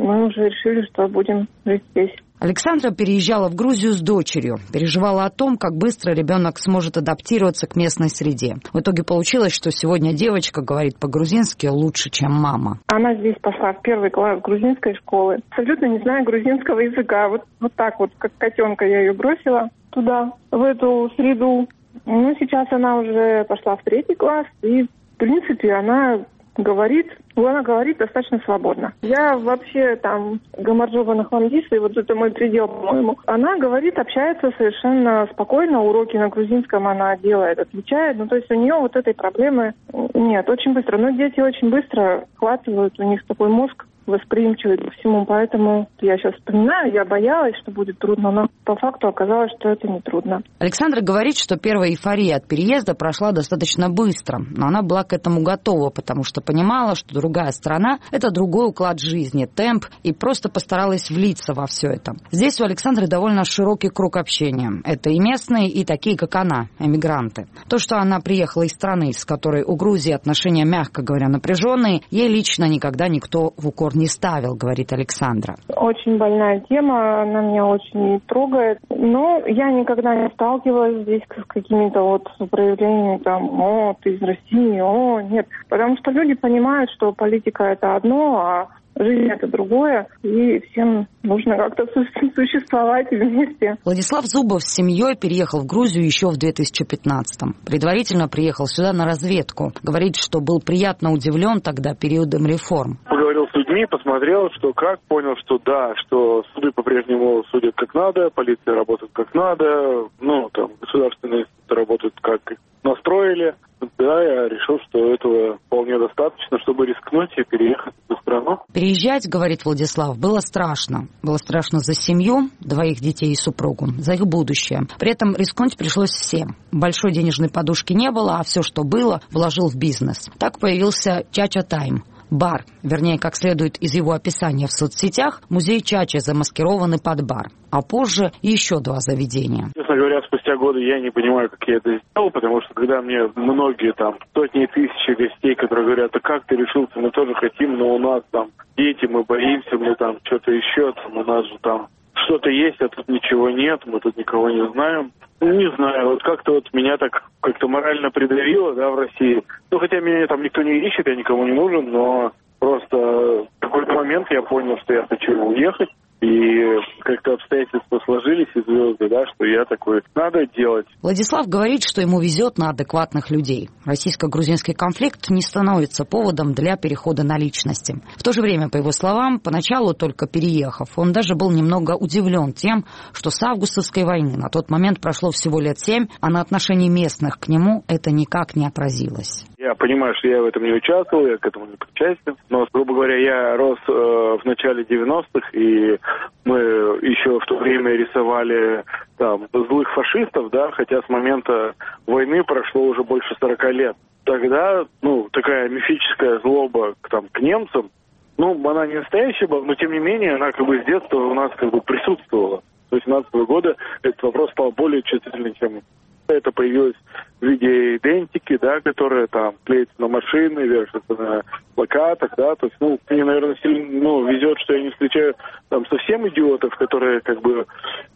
мы уже решили, что будем жить здесь. Александра переезжала в Грузию с дочерью, переживала о том, как быстро ребенок сможет адаптироваться к местной среде. В итоге получилось, что сегодня девочка говорит по-грузински лучше, чем мама. Она здесь пошла в первый класс грузинской школы. Абсолютно не знаю грузинского языка. Вот, вот так вот, как котенка, я ее бросила туда, в эту среду. Ну, сейчас она уже пошла в третий класс, и, в принципе, она говорит, она говорит достаточно свободно. Я вообще там Гамарджоба Нахламдиса, и вот это мой предел, по-моему. Она говорит, общается совершенно спокойно, уроки на грузинском она делает, отвечает. Ну, то есть у нее вот этой проблемы нет, очень быстро. Но дети очень быстро схватывают, у них такой мозг восприимчивый ко всему, поэтому я сейчас вспоминаю, я боялась, что будет трудно, но по факту оказалось, что это не трудно. Александра говорит, что первая эйфория от переезда прошла достаточно быстро, но она была к этому готова, потому что понимала, что другая страна – это другой уклад жизни, темп, и просто постаралась влиться во все это. Здесь у Александры довольно широкий круг общения. Это и местные, и такие, как она, эмигранты. То, что она приехала из страны, с которой у Грузии отношения, мягко говоря, напряженные, ей лично никогда никто в укор не ставил, говорит Александра. Очень больная тема, она меня очень трогает. Но я никогда не сталкивалась здесь с какими-то вот проявлениями, там, о, ты из России, о, нет. Потому что люди понимают, что политика это одно, а жизнь это другое, и всем нужно как-то существовать вместе. Владислав Зубов с семьей переехал в Грузию еще в две тысячи пятнадцатом. Предварительно приехал сюда на разведку. Говорит, что был приятно удивлен тогда периодом реформ. Поговорил с людьми, посмотрел, что как, понял, что да, что суды по-прежнему судят как надо, полиция работает как надо, ну, там, государственные институты работают как настроили. Да, я решил, что этого вполне достаточно, чтобы рискнуть и переехать в эту страну. Переезжать, говорит Владислав, было страшно. Было страшно за семью, двоих детей и супругу, за их будущее. При этом рискнуть пришлось всем. Большой денежной подушки не было, а все, что было, вложил в бизнес. Так появился Чача Тайм. Бар, вернее, как следует из его описания в соцсетях, музей Чачи, замаскированный под бар. А позже еще два заведения. Честно говоря, спустя годы я не понимаю, как я это сделал, потому что когда мне многие там сотни тысяч гостей, которые говорят, а как ты решился, мы тоже хотим, но у нас там дети, мы боимся, мы там что-то еще, там, у нас же там что-то есть, а тут ничего нет, мы тут никого не знаем. Не знаю, вот как-то вот меня так как-то морально придавило, да, в России. Ну, хотя меня там никто не ищет, я никому не нужен, но просто в какой-то момент я понял, что я хочу уехать. И как-то обстоятельства сложились и звезды, да, что я такой, надо делать. Владислав говорит, что ему везет на адекватных людей. Российско-грузинский конфликт не становится поводом для перехода на личности. В то же время, по его словам, поначалу только переехав, он даже был немного удивлен тем, что с августовской войны на тот момент прошло всего лет семь, а на отношении местных к нему это никак не отразилось. Я понимаю, что я в этом не участвовал, я к этому не причастен. Но, грубо говоря, я рос э, в начале девяностых, и мы еще в то время рисовали там злых фашистов, да, хотя с момента войны прошло уже больше сорока лет. Тогда, ну, такая мифическая злоба там, к немцам, ну, она не настоящая была, но тем не менее, она как бы с детства у нас как бы присутствовала. С восемнадцатого года этот вопрос стал более чувствительным, чем это появилось в виде идентики, да, которая там клеится на машины, вешается на плакатах, да, то есть, ну, мне, наверное, сильно, ну, везет, что я не встречаю там совсем идиотов, которые как бы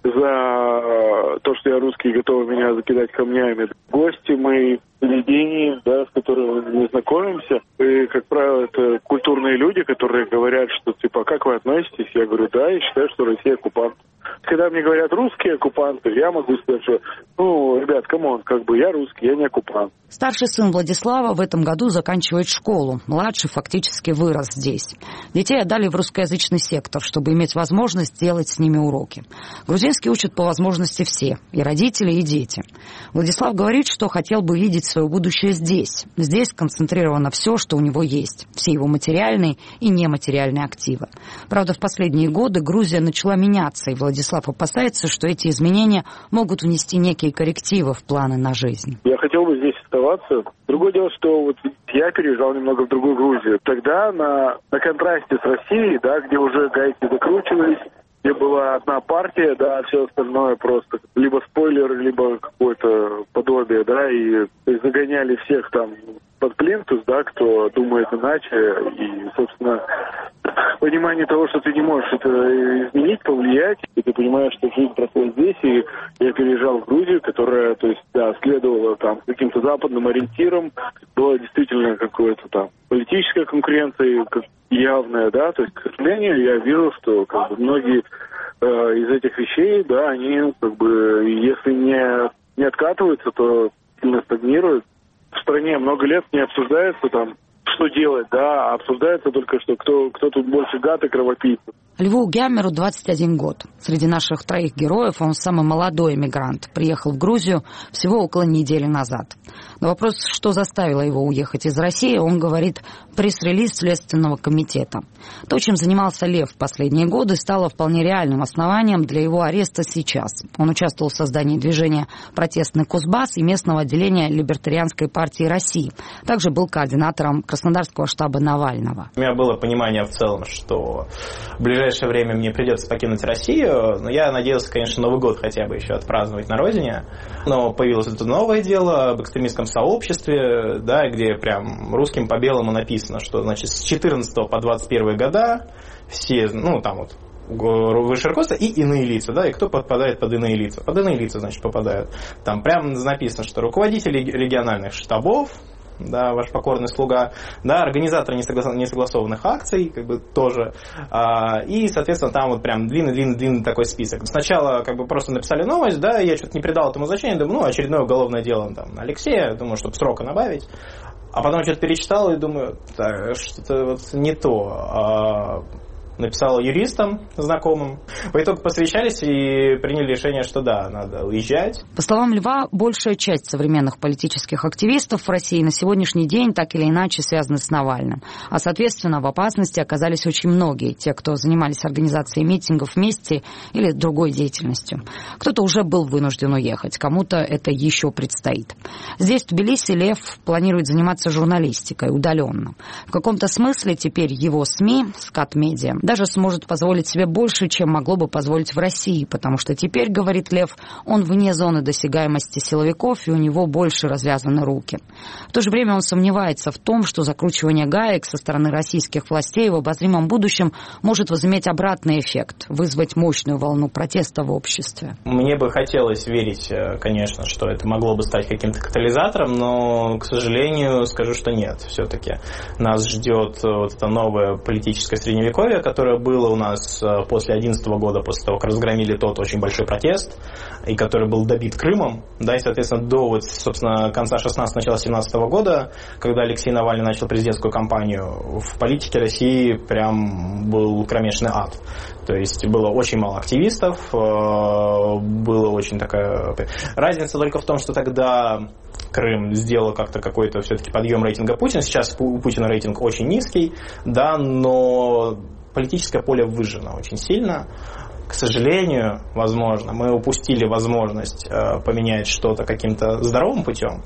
за то, что я русский, готовы меня закидать камнями. Гости мои, заведения, да, с которыми мы знакомимся, и, как правило, это культурные люди, которые говорят, что, типа, как вы относитесь? Я говорю, да, я считаю, что Россия оккупант. Когда мне говорят русские оккупанты, я могу сказать, что, ну, ребят, камон, как бы я русский, я не оккупант. Старший сын Владислава в этом году заканчивает школу. Младший фактически вырос здесь. Детей отдали в русскоязычный сектор, чтобы иметь возможность делать с ними уроки. Грузинский учат по возможности все, и родители, и дети. Владислав говорит, что хотел бы видеть свое будущее здесь. Здесь сконцентрировано все, что у него есть. Все его материальные и нематериальные активы. Правда, в последние годы Грузия начала меняться, и Владислав опасается, что эти изменения могут внести некие коррективы в планы на жизнь. Я хотел бы здесь оставаться. Другое дело, что вот я переезжал немного в другую Грузию. Тогда на, на контрасте с Россией, да, где уже гайки закручивались, где была одна партия, да, все остальное просто либо спойлер, либо какое-то подобие, да, и то есть, загоняли всех там под плинтус, да, кто думает иначе, и, собственно, понимание того, что ты не можешь это изменить, повлиять, и ты понимаешь, что жизнь проходит здесь, и я переезжал в Грузию, которая, то есть, да, следовала там каким-то западным ориентирам, была действительно какое-то там политическая конкуренция явная, да, то есть, к сожалению, я вижу, что как бы многие э, из этих вещей, да, они как бы, если не, не откатываются, то сильно стагнируют. В стране много лет не обсуждается там, что делать, да, а обсуждается только, что кто, кто тут больше гад и кровопийца. Льву Гямеру двадцать один год. Среди наших троих героев он самый молодой эмигрант. Приехал в Грузию всего около недели назад. На вопрос, что заставило его уехать из России, он говорит: пресс-релиз Следственного комитета. То, чем занимался Лев в последние годы, стало вполне реальным основанием для его ареста сейчас. Он участвовал в создании движения «Протестный Кузбасс» и местного отделения Либертарианской партии России. Также был координатором Краснодарского штаба Навального. У меня было понимание в целом, что в ближайшее время мне придется покинуть Россию, но я надеялся, конечно, Новый год хотя бы еще отпраздновать на родине. Но появилось это новое дело об экстремистском сообществе, да, где прям русским по белому написано, что, значит, с четырнадцатого по двадцать первый года все, ну, там вот, высшее руководство и иные лица, да, и кто подпадает под иные лица? Под иные лица, значит, попадают. Там прям написано, что руководители региональных штабов, да, ваш покорный слуга, да, организаторы несогласованных акций, как бы тоже, а, и, соответственно, там вот прям длинный-длинный-длинный такой список. Сначала как бы просто написали новость, да, я что-то не придал этому значения, думаю, ну, очередное уголовное дело там на Алексея, думаю, чтобы срока набавить, а потом что-то перечитал и думаю, так, что-то вот не то. А, написал юристам знакомым. В итоге посвящались и приняли решение, что да, надо уезжать. По словам Льва, большая часть современных политических активистов в России на сегодняшний день так или иначе связаны с Навальным. А, соответственно, в опасности оказались очень многие, те, кто занимались организацией митингов вместе или другой деятельностью. Кто-то уже был вынужден уехать, кому-то это еще предстоит. Здесь, в Тбилиси, Лев планирует заниматься журналистикой удаленно. В каком-то смысле теперь его СМИ, Скат Медиа, даже сможет позволить себе больше, чем могло бы позволить в России, потому что теперь, говорит Лев, он вне зоны досягаемости силовиков, и у него больше развязаны руки. В то же время он сомневается в том, что закручивание гаек со стороны российских властей в обозримом будущем может возыметь обратный эффект, вызвать мощную волну протеста в обществе. Мне бы хотелось верить, конечно, что это могло бы стать каким-то катализатором, но, к сожалению, скажу, что нет. Все-таки нас ждет вот это новое политическое средневековье, которое было у нас после одиннадцатого года, после того, как разгромили тот очень большой протест, и который был добит Крымом, да, и, соответственно, до, вот, собственно, конца шестнадцатого, начала семнадцатого года, когда Алексей Навальный начал президентскую кампанию, в политике России прям был кромешный ад. То есть было очень мало активистов, было очень такая... Разница только в том, что тогда Крым сделал как-то какой-то все-таки подъем рейтинга Путина. Сейчас у Путина рейтинг очень низкий, да, но политическое поле выжжено очень сильно. К сожалению, возможно, мы упустили возможность э, поменять что-то каким-то здоровым путем,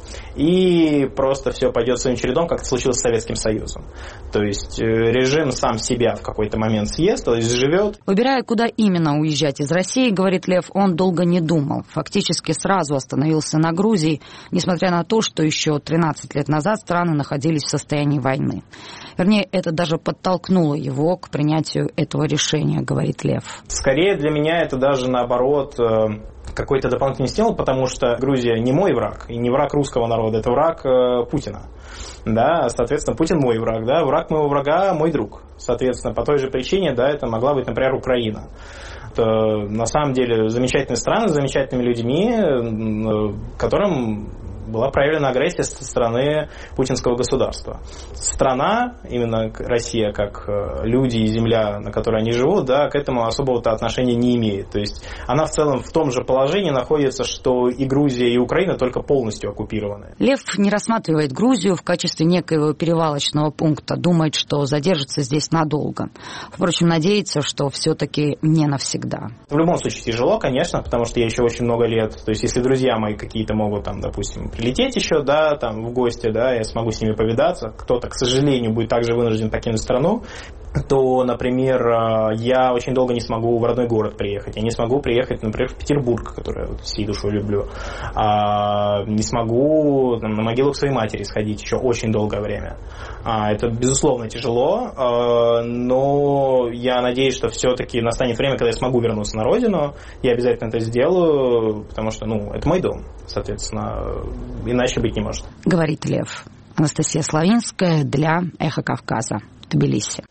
и просто все пойдет своим чередом, как это случилось с Советским Союзом. То есть э, режим сам себя в какой-то момент съест, то есть живет. Выбирая, куда именно уезжать из России, говорит Лев, он долго не думал. Фактически сразу остановился на Грузии, несмотря на то, что еще тринадцать лет назад страны находились в состоянии войны. Вернее, это даже подтолкнуло его к принятию этого решения, говорит Лев. Скорее для меня это даже наоборот какой-то дополнительный стимул, потому что Грузия не мой враг, и не враг русского народа, это враг Путина. Да, соответственно, Путин мой враг, да, враг моего врага мой друг. Соответственно, по той же причине, да, это могла быть, например, Украина. Это, на самом деле, замечательные страны с замечательными людьми, которым была проявлена агрессия со стороны путинского государства. Страна, именно Россия, как люди и земля, на которой они живут, да, к этому особого-то отношения не имеет. То есть она в целом в том же положении находится, что и Грузия, и Украина только полностью оккупированы. Лев не рассматривает Грузию в качестве некоего перевалочного пункта, думает, что задержится здесь надолго. Впрочем, надеется, что все-таки не навсегда. В любом случае тяжело, конечно, потому что я еще очень много лет, то есть если друзья мои какие-то могут, там, допустим, прилететь еще, да, там, в гости, да, я смогу с ними повидаться. Кто-то, к сожалению, будет также вынужден покинуть страну. то, например, я очень долго не смогу в родной город приехать. Я не смогу приехать, например, в Петербург, который я всей душой люблю. А, не смогу там, на могилу к своей матери сходить еще очень долгое время. А, это, безусловно, тяжело, а, но я надеюсь, что все-таки настанет время, когда я смогу вернуться на родину. Я обязательно это сделаю, потому что, ну, это мой дом, соответственно, иначе быть не может. Говорит Лев. Анастасия Славинская для «Эхо Кавказа», Тбилиси.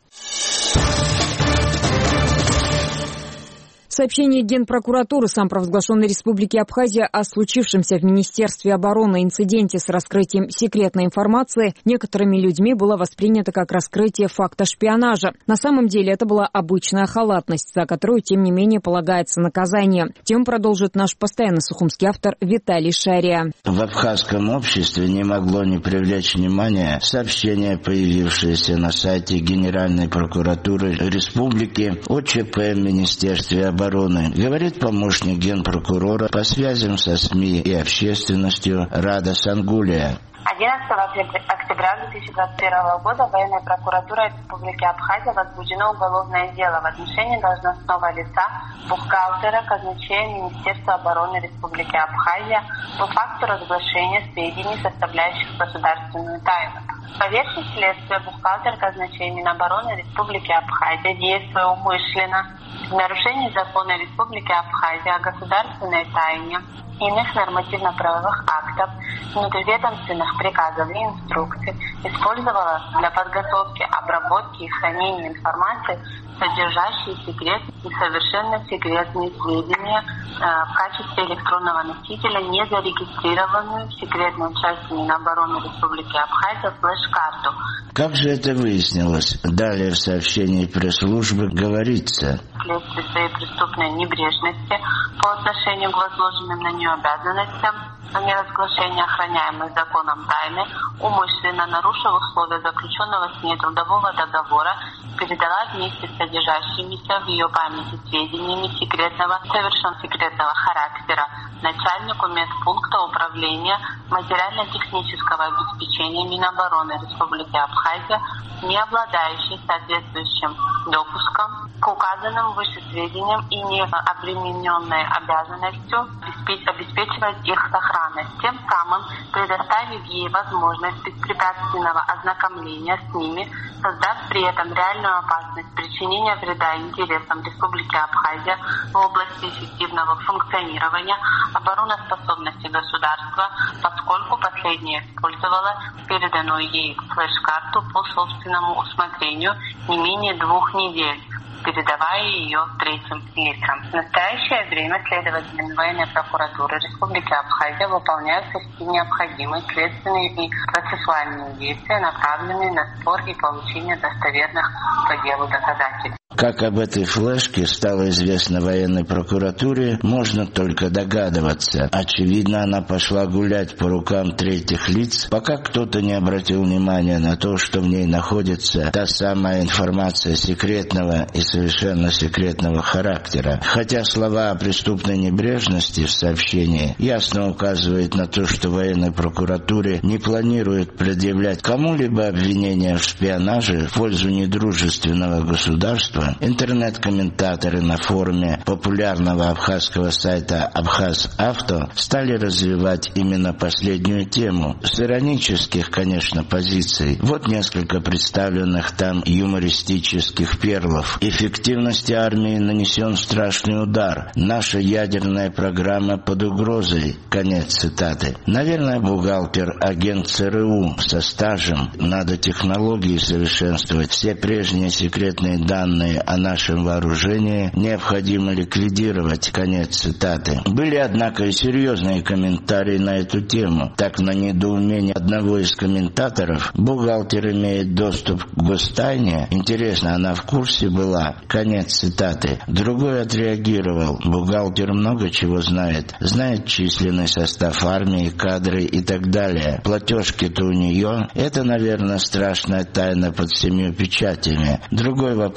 Сообщение Генпрокуратуры самопровозглашенной Республики Абхазия о случившемся в Министерстве обороны инциденте с раскрытием секретной информации некоторыми людьми было воспринято как раскрытие факта шпионажа. На самом деле это была обычная халатность, за которую, тем не менее, полагается наказание. Тему продолжит наш постоянный сухумский автор Виталий Шария. В абхазском обществе не могло не привлечь внимание сообщение, появившееся на сайте Генеральной прокуратуры Республики о ЧП в Министерстве обороны. Говорит помощник генпрокурора по связям со СМИ и общественностью Рада Сангулия. одиннадцатого октября две тысячи двадцать первого года военной прокуратурой Республики Абхазия возбуждено уголовное дело в отношении должностного лица бухгалтера казначея Министерства обороны Республики Абхазия по факту разглашения сведений, составляющих государственную тайну. По версии следствия, бухгалтер казначея Минобороны Республики Абхазия, действуя умышленно в нарушении закона Республики Абхазия о государственной тайне, иных нормативно-правовых актов, внутриведомственных приказов и инструкций, использовала для подготовки, обработки и хранения информации, содержащие секретные и совершенно секретные сведения э, в качестве электронного носителя, не зарегистрированную в секретной части Минобороны Республики Абхазия флеш-карту. Как же это выяснилось? Далее в сообщении пресс-службы говорится: вследствие своей преступной небрежности по отношению к возложенным на нее обязанностям о неразглашении охраняемой законом тайны, умышленно нарушив условия заключенного с ней трудового договора, передала вместе с содержащимися в ее памяти сведениями секретного, совершенно секретного характера начальнику медпункта управления материально-технического обеспечения Минобороны Республики Абхазия, не обладающий соответствующим допуском к указанным выше сведениям и не обремененной обязанностью обеспечивать их сохранность, тем самым предоставив ей возможность беспрепятственного ознакомления с ними, создав при этом реальную опасность причинения вреда интересам Республики Абхазия в области эффективного функционирования обороноспособности государства, поскольку последняя использовала переданную ей флеш-карту по собственному усмотрению не менее двух недель, передавая ее третьим лицам. В настоящее время следователями военной прокуратуры Республики Абхазия выполняются все необходимые следственные и процессуальные действия, направленные на сбор и получение достоверных по делу доказательств. Как об этой флешке стало известно военной прокуратуре, можно только догадываться. Очевидно, она пошла гулять по рукам третьих лиц, пока кто-то не обратил внимания на то, что в ней находится та самая информация секретного и совершенно секретного характера. Хотя слова о преступной небрежности в сообщении ясно указывают на то, что военной прокуратуре не планирует предъявлять кому-либо обвинения в шпионаже в пользу недружественного государства, интернет-комментаторы на форуме популярного абхазского сайта «Абхаз-Авто» стали развивать именно последнюю тему. С иронических, конечно, позиций. Вот несколько представленных там юмористических перлов. Эффективности армии нанесен страшный удар. Наша ядерная программа под угрозой. Конец цитаты. Наверное, бухгалтер, агент ЦРУ со стажем. Надо технологии совершенствовать. Все прежние секретные данные о нашем вооружении необходимо ликвидировать. Конец цитаты. Были, однако, и серьезные комментарии на эту тему. Так, на недоумение одного из комментаторов, бухгалтер имеет доступ к гостайне. Интересно, она в курсе была? Конец цитаты. Другой отреагировал. Бухгалтер много чего знает. Знает численный состав армии, кадры и так далее. Платежки-то у нее. Это, наверное, страшная тайна под семью печатями. Другой вопрос ко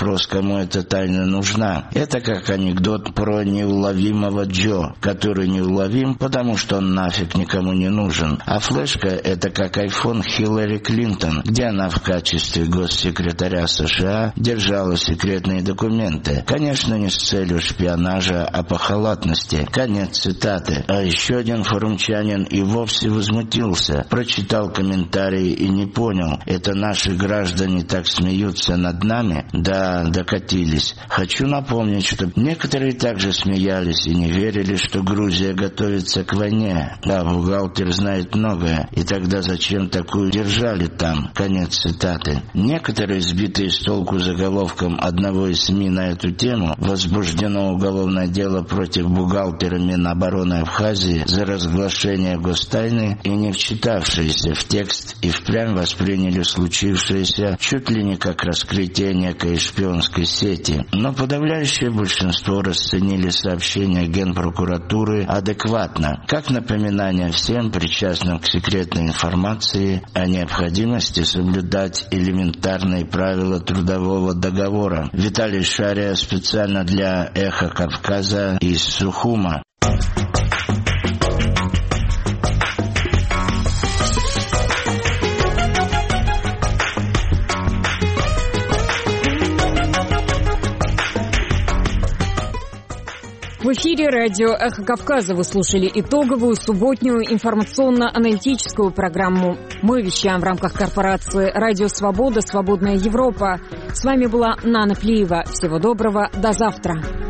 кому эта тайна нужна. Это как анекдот про неуловимого Джо, который неуловим, потому что он нафиг никому не нужен. А флешка — это как айфон Хиллари Клинтон, где она в качестве госсекретаря США держала секретные документы. Конечно, не с целью шпионажа, а по халатности. Конец цитаты. А еще один форумчанин и вовсе возмутился. Прочитал комментарии и не понял. Это наши граждане так смеются над нами? Да, докатились. Хочу напомнить, что некоторые также смеялись и не верили, что Грузия готовится к войне. Да, бухгалтер знает многое. И тогда зачем такую держали там? Конец цитаты. Некоторые, сбитые с толку заголовком одного из СМИ на эту тему, возбуждено уголовное дело против бухгалтера Минобороны Абхазии за разглашение гостайны, и не вчитавшиеся в текст и впрямь восприняли случившееся чуть ли не как раскрытие некой шпионской сети. Но подавляющее большинство расценили сообщение Генпрокуратуры адекватно, как напоминание всем причастным к секретной информации о необходимости соблюдать элементарные правила трудового договора. Виталий Шария специально для «Эхо Кавказа» из Сухума. В эфире радио «Эхо Кавказа» вы слушали итоговую субботнюю информационно-аналитическую программу. Мы вещаем в рамках корпорации «Радио Свобода. Свободная Европа». С вами была Нана Плиева. Всего доброго. До завтра.